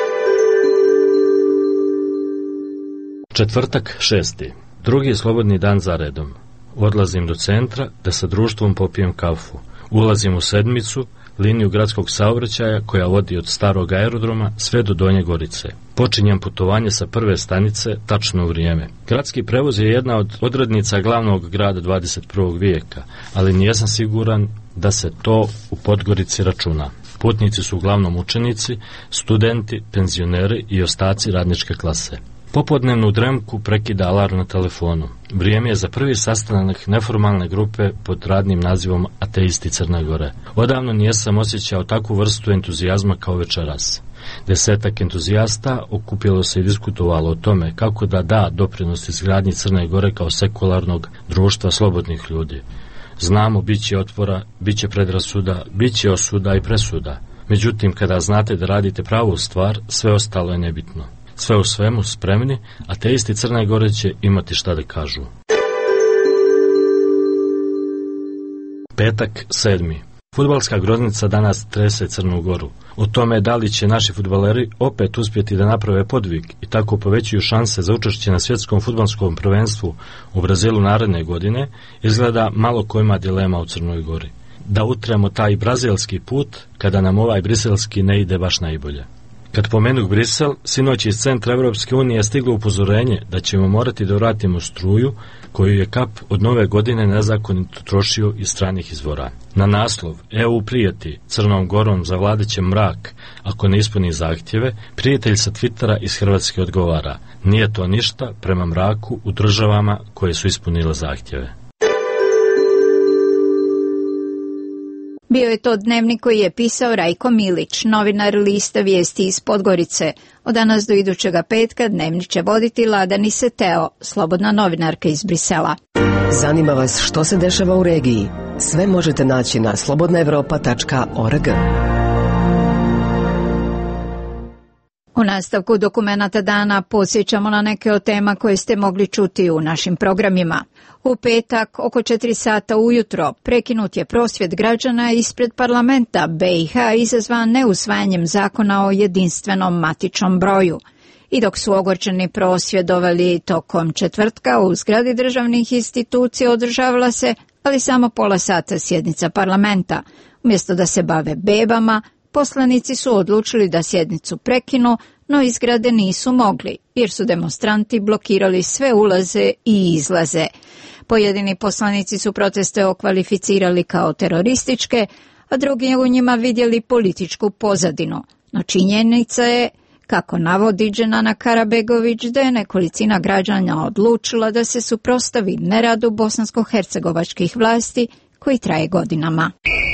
Četvrtak 6. Drugi slobodni dan za redom. Odlazim do centra da sa društvom popijem kafu. Ulazim u sedmicu, liniju gradskog saobraćaja koja vodi od starog aerodroma sve do Donje Gorice. Počinjem putovanje sa prve stanice tačno u vrijeme. Gradski prevoz je jedna od odrednica glavnog grada 21. vijeka, ali nisam siguran da se to u Podgorici računa. Putnici su uglavnom učenici, studenti, penzioneri i ostaci radničke klase. Popodnevnu dremku prekida alarm na telefonu. Vrijeme je za prvi sastanak neformalne grupe pod radnim nazivom Ateisti Crne Gore. Odavno nisam osjećao takvu vrstu entuzijazma kao večeras. 10 entuzijasta okupilo se i diskutovalo o tome kako da da doprinos izgradnji Crne Gore kao sekularnog društva slobodnih ljudi. Znamo, bit će otpora, bit će predrasuda, bit će osuda i presuda. Međutim, kada znate da radite pravu stvar, sve ostalo je nebitno. Sve u svemu spremni, ateisti Crne Gore će imati šta da kažu. Petak 7. Fudbalska groznica danas trese Crnu Goru. O tome da li će naši fudbaleri opet uspjeti da naprave podvig i tako povećuju šanse za učešće na svjetskom fudbalskom prvenstvu u Brazilu naredne godine, izgleda malo ko ima dilema u Crnoj Gori. Da utremo taj brazilski put kada nam ovaj briselski ne ide baš najbolje. Kad pomenuh Brisel, sinoć iz centra Evropske unije stiglo upozorenje da ćemo morati da vratimo struju koju je KAP od nove godine nezakonito trošio iz stranih izvora. Na naslov EU prijeti Crnom Gorom zavladeće mrak ako ne ispuni zahtjeve, prijatelj sa Twittera iz Hrvatske odgovara: nije to ništa prema mraku u državama koje su ispunile zahtjeve. Bio je to dnevnik koji je pisao Rajko Milić, novinar lista Vijesti iz Podgorice. Od danas do idućega petka dnevnik će voditi Lada Niseteo, slobodna novinarka iz Brisela. Zanima vas što se dešava u regiji? Sve možete naći na slobodnaevropa.org. U nastavku dokumenata dana podsjećamo na neke od tema koje ste mogli čuti u našim programima. U petak, oko 4 sata ujutro, prekinut je prosvjed građana ispred parlamenta BiH izazvan neusvajanjem zakona o jedinstvenom matičnom broju. I dok su ogorčeni prosvjedovali tokom četvrtka, u zgradi državnih institucija održavala se, ali samo pola sata sjednica parlamenta. Umjesto da se bave bebama, poslanici su odlučili da sjednicu prekinu, no iz zgrade nisu mogli, jer su demonstranti blokirali sve ulaze i izlaze. Pojedini poslanici su proteste okvalificirali kao terorističke, a drugi u njima vidjeli političku pozadinu. No činjenica je, kako navodi Dženana Karabegović, da je nekolicina građana odlučila da se suprotstavi neradu bosansko-hercegovačkih vlasti koji traje godinama.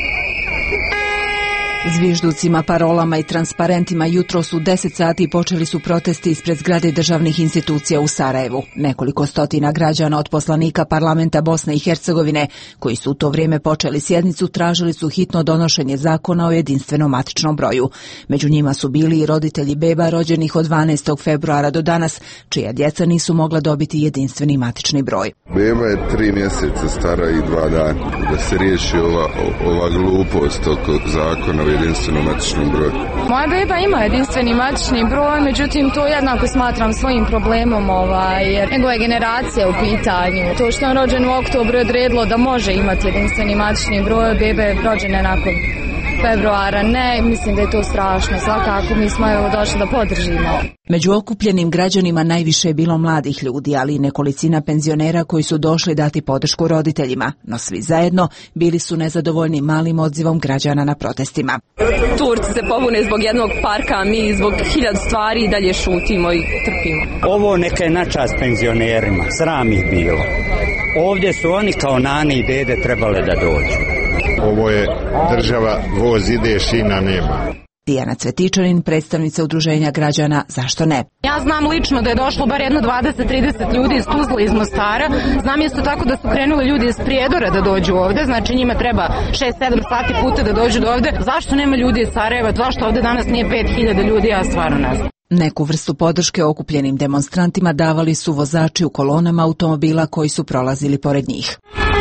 Zvižducima, parolama i transparentima jutros u 10 sati počeli su protesti ispred zgrade državnih institucija u Sarajevu. Nekoliko stotina građana od poslanika parlamenta Bosne i Hercegovine, koji su u to vrijeme počeli sjednicu, tražili su hitno donošenje zakona o jedinstvenom matičnom broju. Među njima su bili i roditelji beba rođenih od 12. februara do danas, čija djeca nisu mogla dobiti jedinstveni matični broj. Beba je 3 mjeseca stara i 2 dana. Da se riješi ova glupost oko zakona o jedinstvenom matičnom broju. Moja beba ima jedinstveni matični broj, međutim to jednako smatram svojim problemom, jer njegova generacija u pitanju. To što je rođen u oktobru je odredilo da može imati jedinstveni matični broj, bebe je rođene nakon februara. Ne, mislim da je to strašno. Svakako mi smo došli da podržimo. Među okupljenim građanima najviše je bilo mladih ljudi, ali i nekolicina penzionera koji su došli dati podršku roditeljima, no svi zajedno bili su nezadovoljni malim odzivom građana na protestima. Turci se pobune zbog jednog parka, a mi zbog 1000 stvari i dalje šutimo i trpimo. Ovo neka je na čast penzionerima, sram ih bilo. Ovdje su oni kao nane i dede trebale da dođu. Ovo je država, voz ide, šina nema. Dijana Cvetičanin, predstavnica udruženja građana Zašto ne? Ja znam lično da je došlo bar jedno 20-30 ljudi iz Tuzle, iz Mostara. Znam isto tako da su krenuli ljudi iz Prijedora da dođu ovde, znači njima treba 6-7 sati puta da dođu do ovde. Zašto nema ljudi iz Sarajeva? Zašto ovde danas nije 5000 ljudi? Ja stvarno ne znam. Neku vrstu podrške okupljenim demonstrantima davali su vozači u kolonama automobila koji su prolazili pored njih.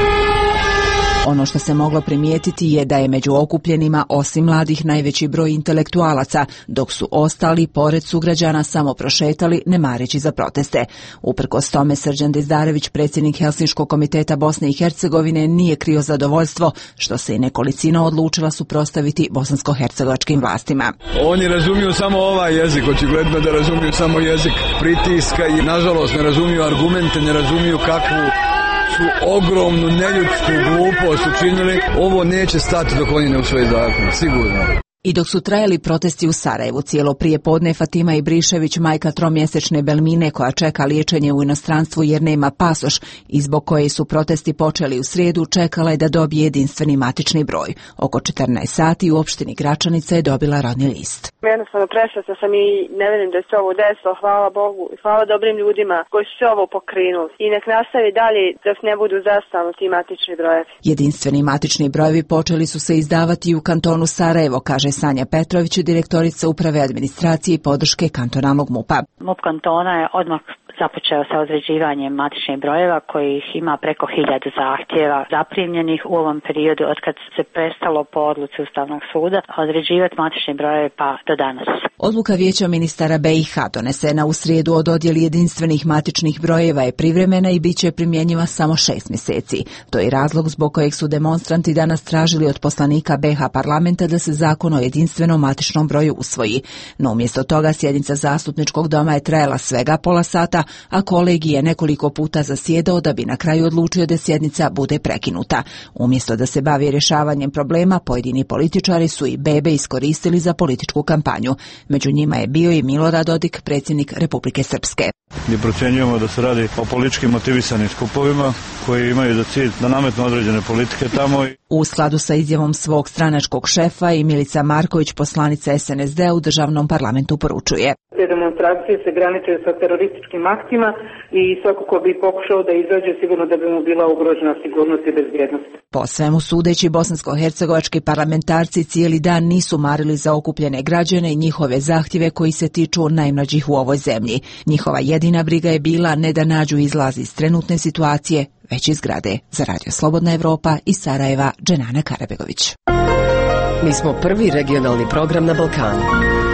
Ono što se moglo primijetiti je da je među okupljenima osim mladih najveći broj intelektualaca, dok su ostali pored sugrađana samo prošetali ne mareći za proteste. Uprkos tome Srđan Dizdarević, predsjednik Helsinškog komiteta Bosne i Hercegovine, nije krio zadovoljstvo što se i nekolicina odlučila suprotstaviti bosansko-hercegovačkim vlastima. Oni razumiju samo ovaj jezik, očigledno da razumiju samo jezik pritiska i nažalost ne razumiju argumente, ne razumiju kakvu su ogromnu neljudsku glupost učinili. Ovo neće stati dok oni ne usvoje zakon, sigurno. I dok su trajali protesti u Sarajevu, cijelo prije podne Fatima Ibrišević, majka 3-mjesečne Belmine koja čeka liječenje u inostranstvu jer nema pasoš i zbog koje su protesti počeli u srijedu, čekala je da dobije jedinstveni matični broj. Oko 14 sati u opštini Gračanica je dobila rodni list. Jednostavno presretna sam i ne vidim da se ovo desilo, hvala Bogu i hvala dobrim ljudima koji su se ovo pokrenuli. I nek nastavi dalje dok ne budu zastavni ti matični brojevi. Jedinstveni matični brojevi počeli su se izdavati u kantonu Sarajevo, kaže Sanja Petrović, direktorica uprave administracije i podrške kantonalnog MUP-a. MUP kantona je odmah započeo sa određivanjem matičnih brojeva kojih ima preko 1000 zahtjeva zaprimljenih u ovom periodu od kad se prestalo po odluci Ustavnog suda određivati matične brojeve pa do danas. Odluka Vijeća ministara BiH donesena u srijedu o dodjeli jedinstvenih matičnih brojeva je privremena i bit će primjenjiva samo 6 mjeseci. To je razlog zbog kojeg su demonstranti danas tražili od poslanika BiH parlamenta da se zakon o jedinstvenom matičnom broju usvoji. No umjesto toga sjednica zastupničkog doma je trajala svega pola sata, a kolegij je nekoliko puta zasjedao da bi na kraju odlučio da sjednica bude prekinuta. Umjesto da se bavi rješavanjem problema, pojedini političari su i bebe iskoristili za političku kampanju. Među njima je bio i Milorad Dodik, predsjednik Republike Srpske. Mi procjenjujemo da se radi o politički motivisanim skupovima koji imaju za cilj da nametnu određene politike tamo. U skladu sa izjavom svog stranačkog šefa i Milica Marković, poslanica SNSD-a u državnom parlamentu, poručuje: Te demonstracije se graniče sa terorističkim aktima i svako ko bi pokušao da izađe, sigurno da bi mu bila ugrožena sigurnost i bezbjednost. Po svemu sudeći, bosansko-hercegovački parlamentarci cijeli dan nisu marili za okupljene građane i njihove zahtjeve koji se tiču najmlađih u ovoj zemlji. Njihova jedina briga je bila ne da nađu izlaz iz trenutne situacije, već iz zgrade. Za Radio Slobodna Evropa iz Sarajeva, Dženana Karabegović. Mi smo prvi regionalni program na Balkanu.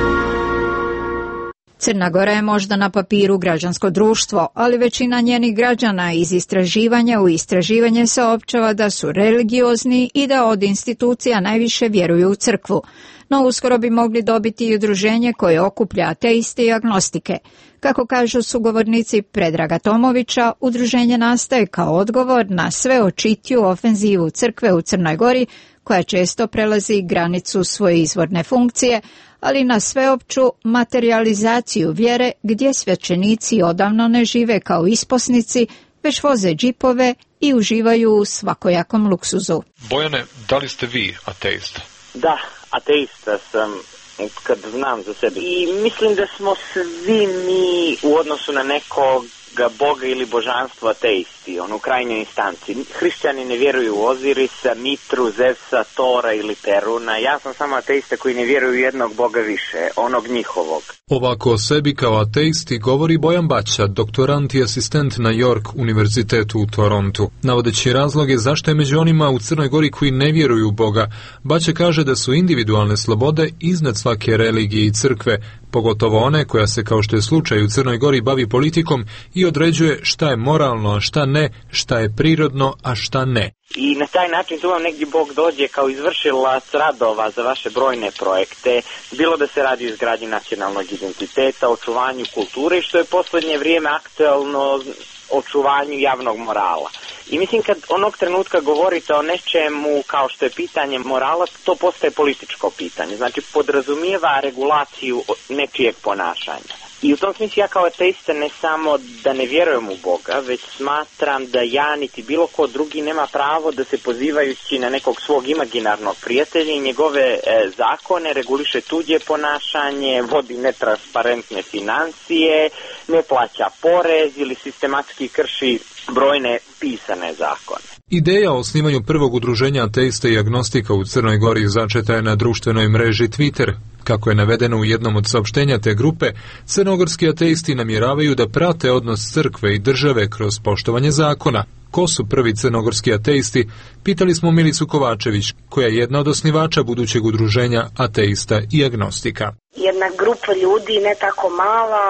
Crna Gora je možda na papiru građansko društvo, ali većina njenih građana iz istraživanja u istraživanje saopćava da su religiozni i da od institucija najviše vjeruju u crkvu. No uskoro bi mogli dobiti i udruženje koje okuplja ateiste i agnostike. Kako kažu sugovornici Predraga Tomovića, udruženje nastaje kao odgovor na sve očitiju ofenzivu crkve u Crnoj Gori, koja često prelazi granicu svoje izvorne funkcije, ali na sveopću materializaciju vjere gdje svećenici odavno ne žive kao isposnici, već voze džipove i uživaju u svakojakom luksuzu. Bojane, da li ste vi ateista? Da, ateista sam kad znam za sebe. I mislim da smo svi mi u odnosu na nekog Boga ili božanstvo ateisti, u krajnjoj instanci. Hrišćani ne vjeruju u Ozirisa, Mitru, Zevsa, Tora ili Peruna. Ja sam samo ateista koji ne vjeruju u jednog Boga više, onog njihovog. Ovako o sebi kao ateisti govori Bojan Baća, doktorant i asistent na York univerzitetu u Torontu. Navodeći razloge zašto je među onima u Crnoj Gori koji ne vjeruju u Boga, Baća kaže da su individualne slobode iznad svake religije i crkve, pogotovo one koja se, kao što je slučaj u Crnoj Gori, bavi politikom i određuje šta je moralno, a šta ne, šta je prirodno, a šta ne. I na taj način tu vam negdje Bog dođe kao izvršilac radova za vaše brojne projekte, bilo da se radi o izgradnji nacionalnog identiteta, očuvanju kulture i što je posljednje vrijeme aktualno očuvanju javnog morala. I mislim kad onog trenutka govorite o nečemu kao što je pitanje morala, to postaje političko pitanje. Znači podrazumijeva regulaciju nečijeg ponašanja. I u tom smislu ja kao ateista ne samo da ne vjerujem u Boga, već smatram da ja niti bilo ko drugi nema pravo da se pozivajući na nekog svog imaginarnog prijatelja i njegove zakone reguliše tuđe ponašanje, vodi netransparentne financije, ne plaća porez ili sistematski krši brojne pisane zakone. Ideja o osnivanju prvog udruženja ateista i agnostika u Crnoj Gori začeta je na društvenoj mreži Twitter. Kako je navedeno u jednom od saopštenja te grupe, crnogorski ateisti namjeravaju da prate odnos crkve i države kroz poštovanje zakona. Ko su prvi crnogorski ateisti? Pitali smo Milicu Kovačević, koja je jedna od osnivača budućeg udruženja ateista i agnostika. Jedna grupa ljudi, ne tako mala,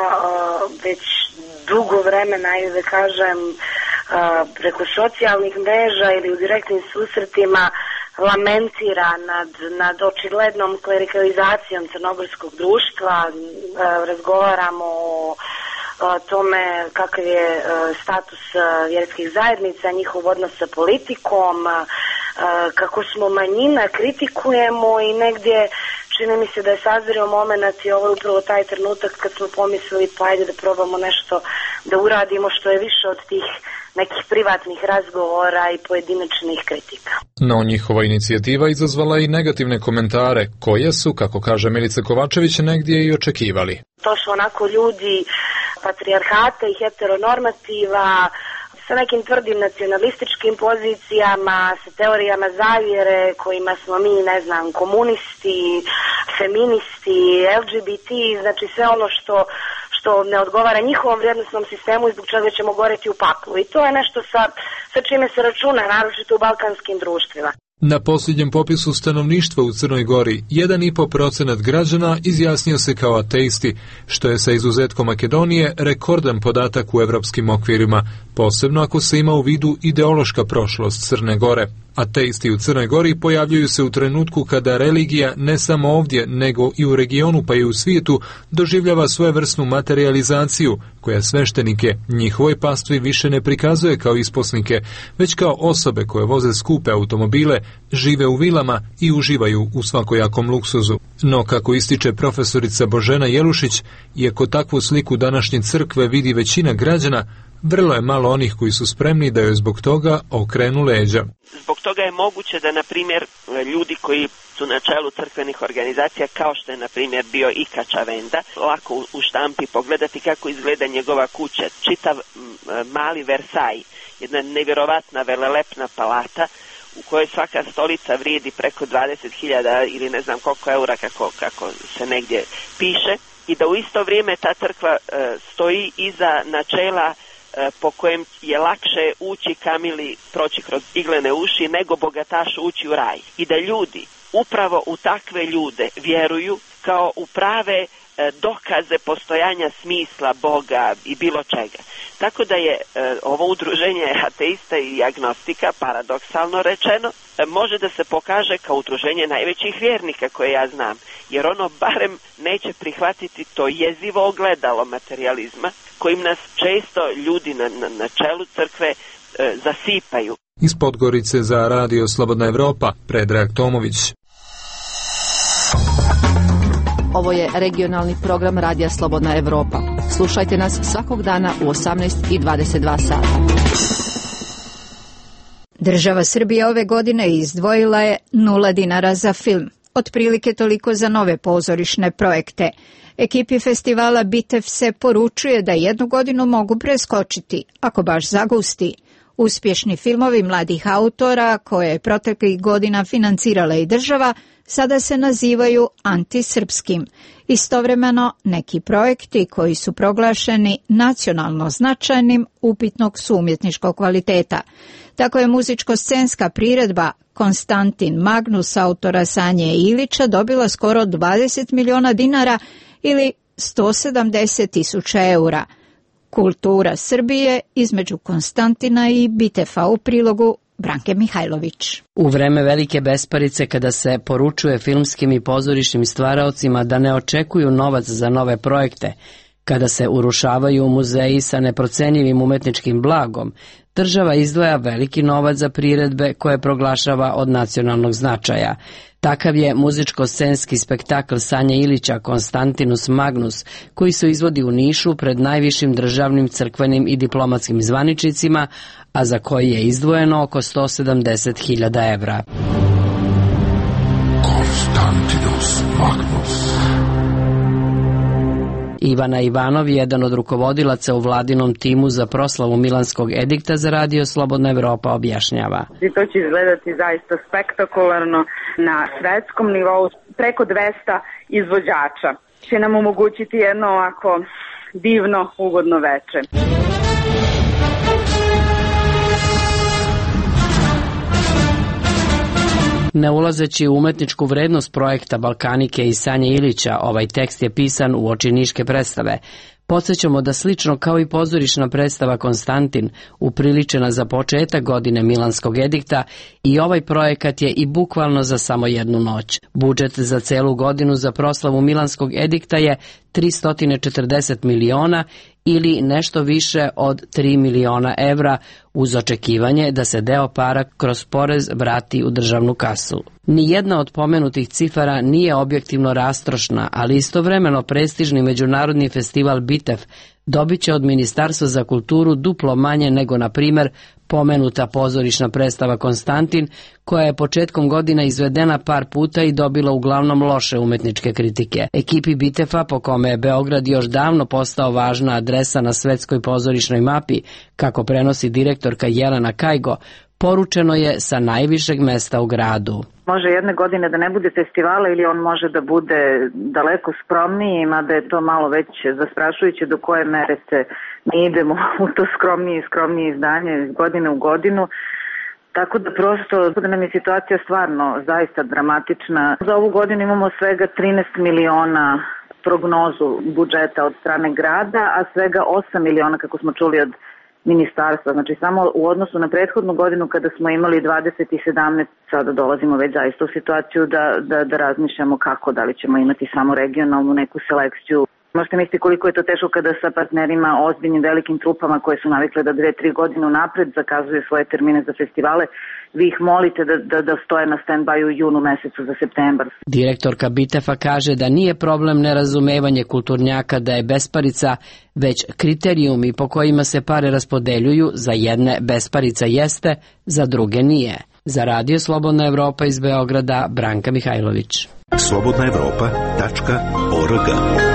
već dugo vremena, da kažem, preko socijalnih mreža ili u direktnim susretima lamentira nad očiglednom klerikalizacijom crnogorskog društva. Razgovaramo o tome kakav je status vjerskih zajednica, njihov odnos sa politikom, kako smo manjina, kritikujemo i negdje čini mi se da je sazrio moment i ovo je upravo taj trenutak kad smo pomislili pa ajde da probamo nešto da uradimo što je više od tih nekih privatnih razgovora i pojedinačnih kritika. No njihova inicijativa izazvala i negativne komentare, koje su, kako kaže Milica Kovačević, negdje i očekivali. To su onako ljudi patrijarhata i heteronormativa, sa nekim tvrdim nacionalističkim pozicijama, sa teorijama zavjere kojima smo mi, ne znam, komunisti, feministi, LGBT, znači sve ono što ne odgovara njihovom vrijednosnom sistemu i zbog čega ćemo goreti u paklu. I to je nešto sa čime se računa, naročito u balkanskim društvima. Na posljednjem popisu stanovništva u Crnoj Gori 1,5% građana izjasnio se kao ateisti, što je sa izuzetkom Makedonije rekordan podatak u evropskim okvirima, posebno ako se ima u vidu ideološka prošlost Crne Gore. Ateisti u Crnoj Gori pojavljuju se u trenutku kada religija ne samo ovdje, nego i u regionu pa i u svijetu doživljava svojevrsnu materializaciju, koja sveštenike njihovoj pastvi više ne prikazuje kao isposnike, već kao osobe koje voze skupe automobile, žive u vilama i uživaju u svakojakom luksuzu. No, kako ističe profesorica Božena Jelušić, iako takvu sliku današnje crkve vidi većina građana, vrlo je malo onih koji su spremni da joj zbog toga okrenu leđa. Zbog toga je moguće da, na primjer, ljudi koji su na čelu crkvenih organizacija, kao što je, na primjer, bio Ika Čavenda, lako u štampi pogledati kako izgleda njegova kuća, čitav mali Versaj, jedna nevjerovatna velelepna palata, u kojoj svaka stolica vrijedi preko 20.000 ili ne znam koliko eura kako se negdje piše, i da u isto vrijeme ta crkva stoji iza načela po kojem je lakše ući kamili, proći kroz iglene uši, nego bogatašu ući u raj. I da ljudi upravo u takve ljude vjeruju kao u prave dokaze postojanja smisla Boga i bilo čega. Tako da je ovo udruženje ateista i agnostika, paradoksalno rečeno, može da se pokaže kao udruženje najvećih vjernika koje ja znam, jer ono barem neće prihvatiti to jezivo ogledalo materializma kojim nas često ljudi na čelu crkve zasipaju. Iz Podgorice za Radio Slobodna Evropa, Predrag Tomović. Ovo je regionalni program Radija Slobodna Evropa. Slušajte nas svakog dana u 18:22 sata. Država Srbija ove godine izdvojila je 0 dinara za film, otprilike toliko za nove pozorišne projekte. Ekipi festivala Bitev se poručuje da jednu godinu mogu preskočiti, ako baš zagusti. Uspješni filmovi mladih autora, koje je proteklih godina financirala i država, sada se nazivaju antisrpskim. Istovremeno, neki projekti koji su proglašeni nacionalno značajnim upitnog su umjetničkog kvaliteta. Tako je muzičko-scenska priredba Konstantin Magnus autora Sanje Ilića dobila skoro 20 miliona dinara ili 170.000 eura. Kultura Srbije između Konstantina i Bitefa u prilogu Branke Mihajlović. U vreme velike besparice, kada se poručuje filmskim i pozorišnim stvaraocima da ne očekuju novac za nove projekte, kada se urušavaju muzeji sa neprocenjivim umetničkim blagom, država izdvaja veliki novac za priredbe koje proglašava od nacionalnog značaja. Takav je muzičko-scenski spektakl Sanje Ilića Konstantinus Magnus, koji se izvodi u Nišu pred najvišim državnim, crkvenim i diplomatskim zvaničnicima, a za koji je izdvojeno oko 170.000 evra. Konstantinus Magnus. Ivana Ivanov, jedan od rukovodilaca u vladinom timu za proslavu Milanskog edikta za Radio Slobodna Evropa, objašnjava. I to će izgledati zaista spektakularno na svetskom nivou, preko 200 izvođača. Će nam omogućiti jedno ovako divno, ugodno veče. Ne ulazeći u umetničku vrednost projekta Balkanike i Sanje Ilića, ovaj tekst je pisan uoči niške predstave. Podsjećamo da slično kao i pozorišna predstava Konstantin, upriličena za početak godine Milanskog edikta, i ovaj projekat je i bukvalno za samo jednu noć. Budžet za celu godinu za proslavu Milanskog edikta je 340 miliona ili nešto više od 3 miliona evra, uz očekivanje da se deo para kroz porez vrati u državnu kasu. Nijedna od pomenutih cifara nije objektivno rastrošna, ali istovremeno prestižni međunarodni festival Bitev dobit će od Ministarstva za kulturu duplo manje nego, na primjer, pomenuta pozorišna predstava Konstantin, koja je početkom godina izvedena par puta i dobila uglavnom loše umetničke kritike. Ekipi Bitefa, po kome je Beograd još davno postao važna adresa na svetskoj pozorišnoj mapi, kako prenosi direktorka Jelena Kajgo, poručeno je sa najvišeg mesta u gradu. Može jedne godine da ne bude festivala ili on može da bude daleko skromniji, mada je to malo već zastrašujuće do koje mere se mi idemo u to skromnije izdanje iz godine u godinu. Tako da prosto da nam je situacija stvarno zaista dramatična. Za ovu godinu imamo svega 13 miliona prognozu budžeta od strane grada, a svega 8 miliona kako smo čuli od ministarstva. Znači samo u odnosu na prethodnu godinu kada smo imali 20 i 17, sada dolazimo već zaista u situaciju da razmišljamo kako, da li ćemo imati samo regionalnu neku selekciju. Možete misliti koliko je to teško kada sa partnerima, ozbiljnim velikim trupama koje su navikle da 2-3 godine unapred zakazuju svoje termine za festivale, vi ih molite da stoje na stand-by u junu mesecu za septembar. Direktorka Bitefa kaže da nije problem nerazumevanje kulturnjaka da je besparica, već kriterijumi po kojima se pare raspodeljuju, za jedne besparica jeste, za druge nije. Za Radio Slobodna Evropa iz Beograda, Branka Mihajlović. slobodnaevropa.org.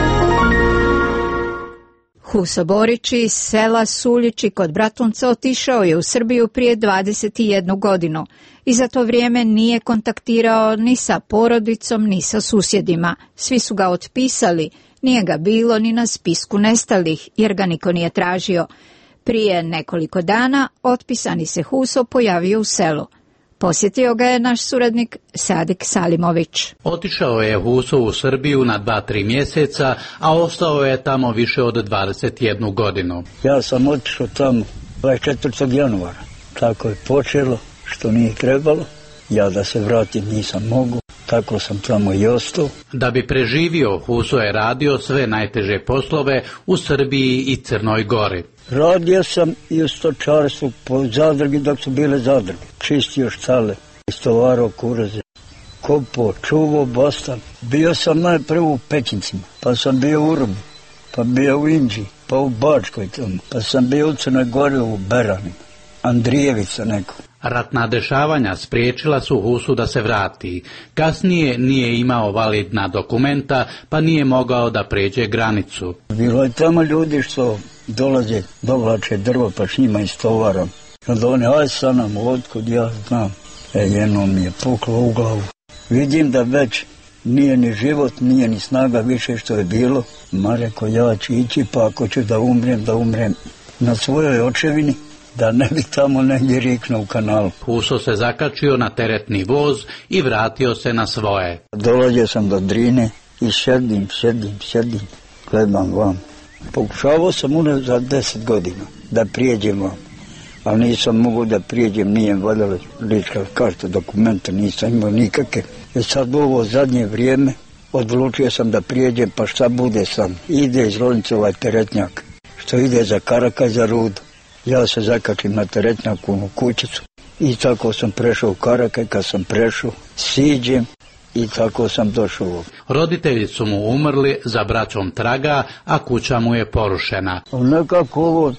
Huso Borić iz sela Suljići kod Bratunca otišao je u Srbiju prije 21 godinu i za to vrijeme nije kontaktirao ni sa porodicom ni sa susjedima. Svi su ga otpisali, nije ga bilo ni na spisku nestalih jer ga niko nije tražio. Prije nekoliko dana otpisani se Huso pojavio u selu. Posjetio ga je naš suradnik Sadik Salimović. Otišao je Huso u Srbiju na 2-3 mjeseca, a ostao je tamo više od 21 godinu. Ja sam otišao tamo 24. januara. Tako je počelo, što nije trebalo. Ja da se vratim nisam mogu, tako sam tamo i ostao. Da bi preživio, Huso je radio sve najteže poslove u Srbiji i Crnoj Gori. Radio sam i u stočarstvu po zadrugi dok su bile zadruge. Čistio štale, istovarao kuroze, kopao, čuvao bostan. Bio sam najprvo u Pećincima, pa sam bio u Urbi, pa bio u Inđi, pa u Bačkoj tamo, pa sam bio u Crnoj Gori u Beranima, Andrijevica neko. Ratna dešavanja spriječila su Husu da se vrati. Kasnije nije imao validna dokumenta, pa nije mogao da pređe granicu. Bilo je tamo ljudi što dolaze, dovlače drvo, pa s njima istovaram. Kad oni, aj sa nam, otkud ja znam. Jedno mi je puklo u glavu. Vidim da već nije ni život, nije ni snaga više što je bilo. Ma reko, ja ću ići, pa ako ću da umrem na svojoj očevini, da ne bi tamo negdje riknuo u kanalu. Huso se zakačio na teretni voz i vratio se na svoje. Dolazio sam do Drine i sedim, gledam vam. Pokušavao sam za 10 godina da prijeđem vam, ali nisam mogu da prijeđem, nije valjala lička karta, dokumenta, nisam imao nikakve. Sad u ovo zadnje vrijeme odlučio sam da prijeđem, pa šta bude sam. Ide iz Rolnice ovaj teretnjak, što ide za Karakaj, za Rudu. Ja se zakačim na teretnjaku u kućicu i tako sam prešao u Karakaj, kad sam prešao, siđem i tako sam došao. Roditelji su mu umrli, za braćom traga, a kuća mu je porušena. Nekako ovo,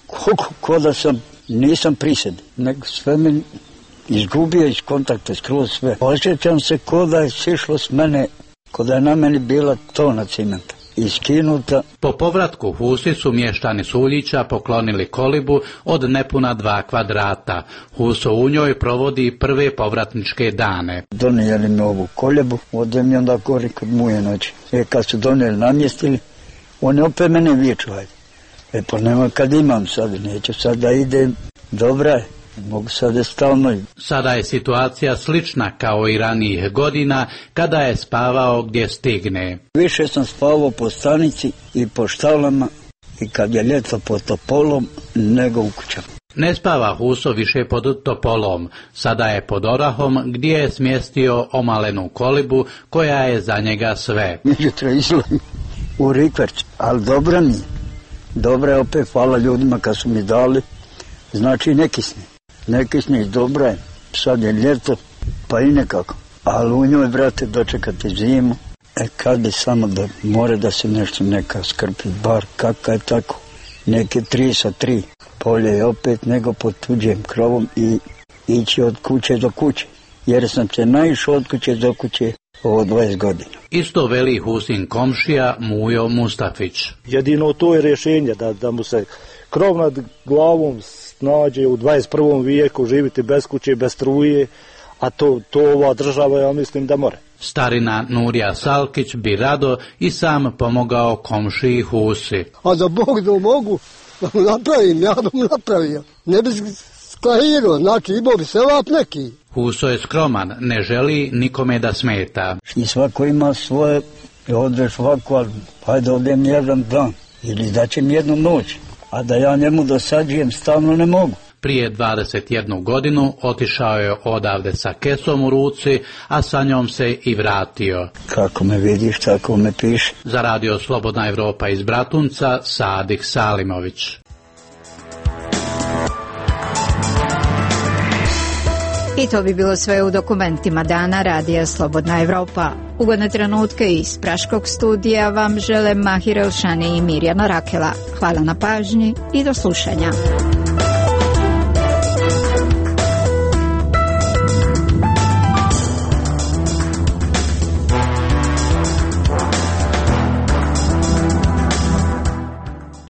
ko da sam, nisam prised, nego sve mi izgubio iz kontakta, skroz sve. Osjećam se ko da je sišlo s mene, ko da je na meni bila tona cimenta. Iskinuta. Po povratku Husi su mještani Suljića poklonili kolibu od nepuna 2 kvadrata. Huso u njoj provodi prve povratničke dane. Donijeli mi ovu koljebu, odem mi onda gori kod muje noći. Kad su donijeli, namjestili, oni opet mene viču, ajde. Pa nema kad imam sad, neću sad da idem, dobra je. Mogu sada stalno. Sada je situacija slična kao i ranijih godina kada je spavao gdje stigne. Više sam spavao po stanici i po štalama i kad je ljeto pod topolom nego u kućama. Ne spava Huso više pod topolom, sada je pod orahom gdje je smjestio omalenu kolibu koja je za njega sve. Međutra izlazim u rikverc, ali dobra mi je. Dobra je opet, hvala ljudima kad su mi dali, znači neki sni dobra je, sad je ljeto, pa i nekako. Ali u njoj, brate, dočekati zimu, kad bi samo da more da se nešto neka skrpi, bar kakva je tako, neke 3 polje je opet nego pod tuđim krovom i ići od kuće do kuće, jer sam se naišao od kuće do kuće ovo 20 godina. Isto veli Husin komšija Mujo Mustafić. Jedino to je rješenje, da mu se krov nad glavom nađe u 21. vijeku, živiti bez kuće, bez struje, a to ova država, ja mislim da more. Starina Nurija Salkić bi rado i sam pomogao komšiji Husi. A da Bog da mogu, napravim, ja bih napravio. Ne bi sklahirao, znači imao bi sevap neki. Huso je skroman, ne želi nikome da smeta. I svako ima svoje, odeš ovako, ali hajde odem jedan dan ili da ćem jednu noć, a da ja njemu dosađujem stalno ne mogu. Prije 21 godinu otišao je odavde sa kesom u ruci, a sa njom se i vratio. Kako me vidiš, tako me piše. Za radio Slobodna Evropa iz Bratunca, Sadik Salimović. I to bi bilo sve u dokumentima dana radija Slobodna Evropa. Ugodne trenutke iz Praškog studija vam žele Mahir Elšani i Mirjana Rakela. Hvala na pažnji i do slušanja.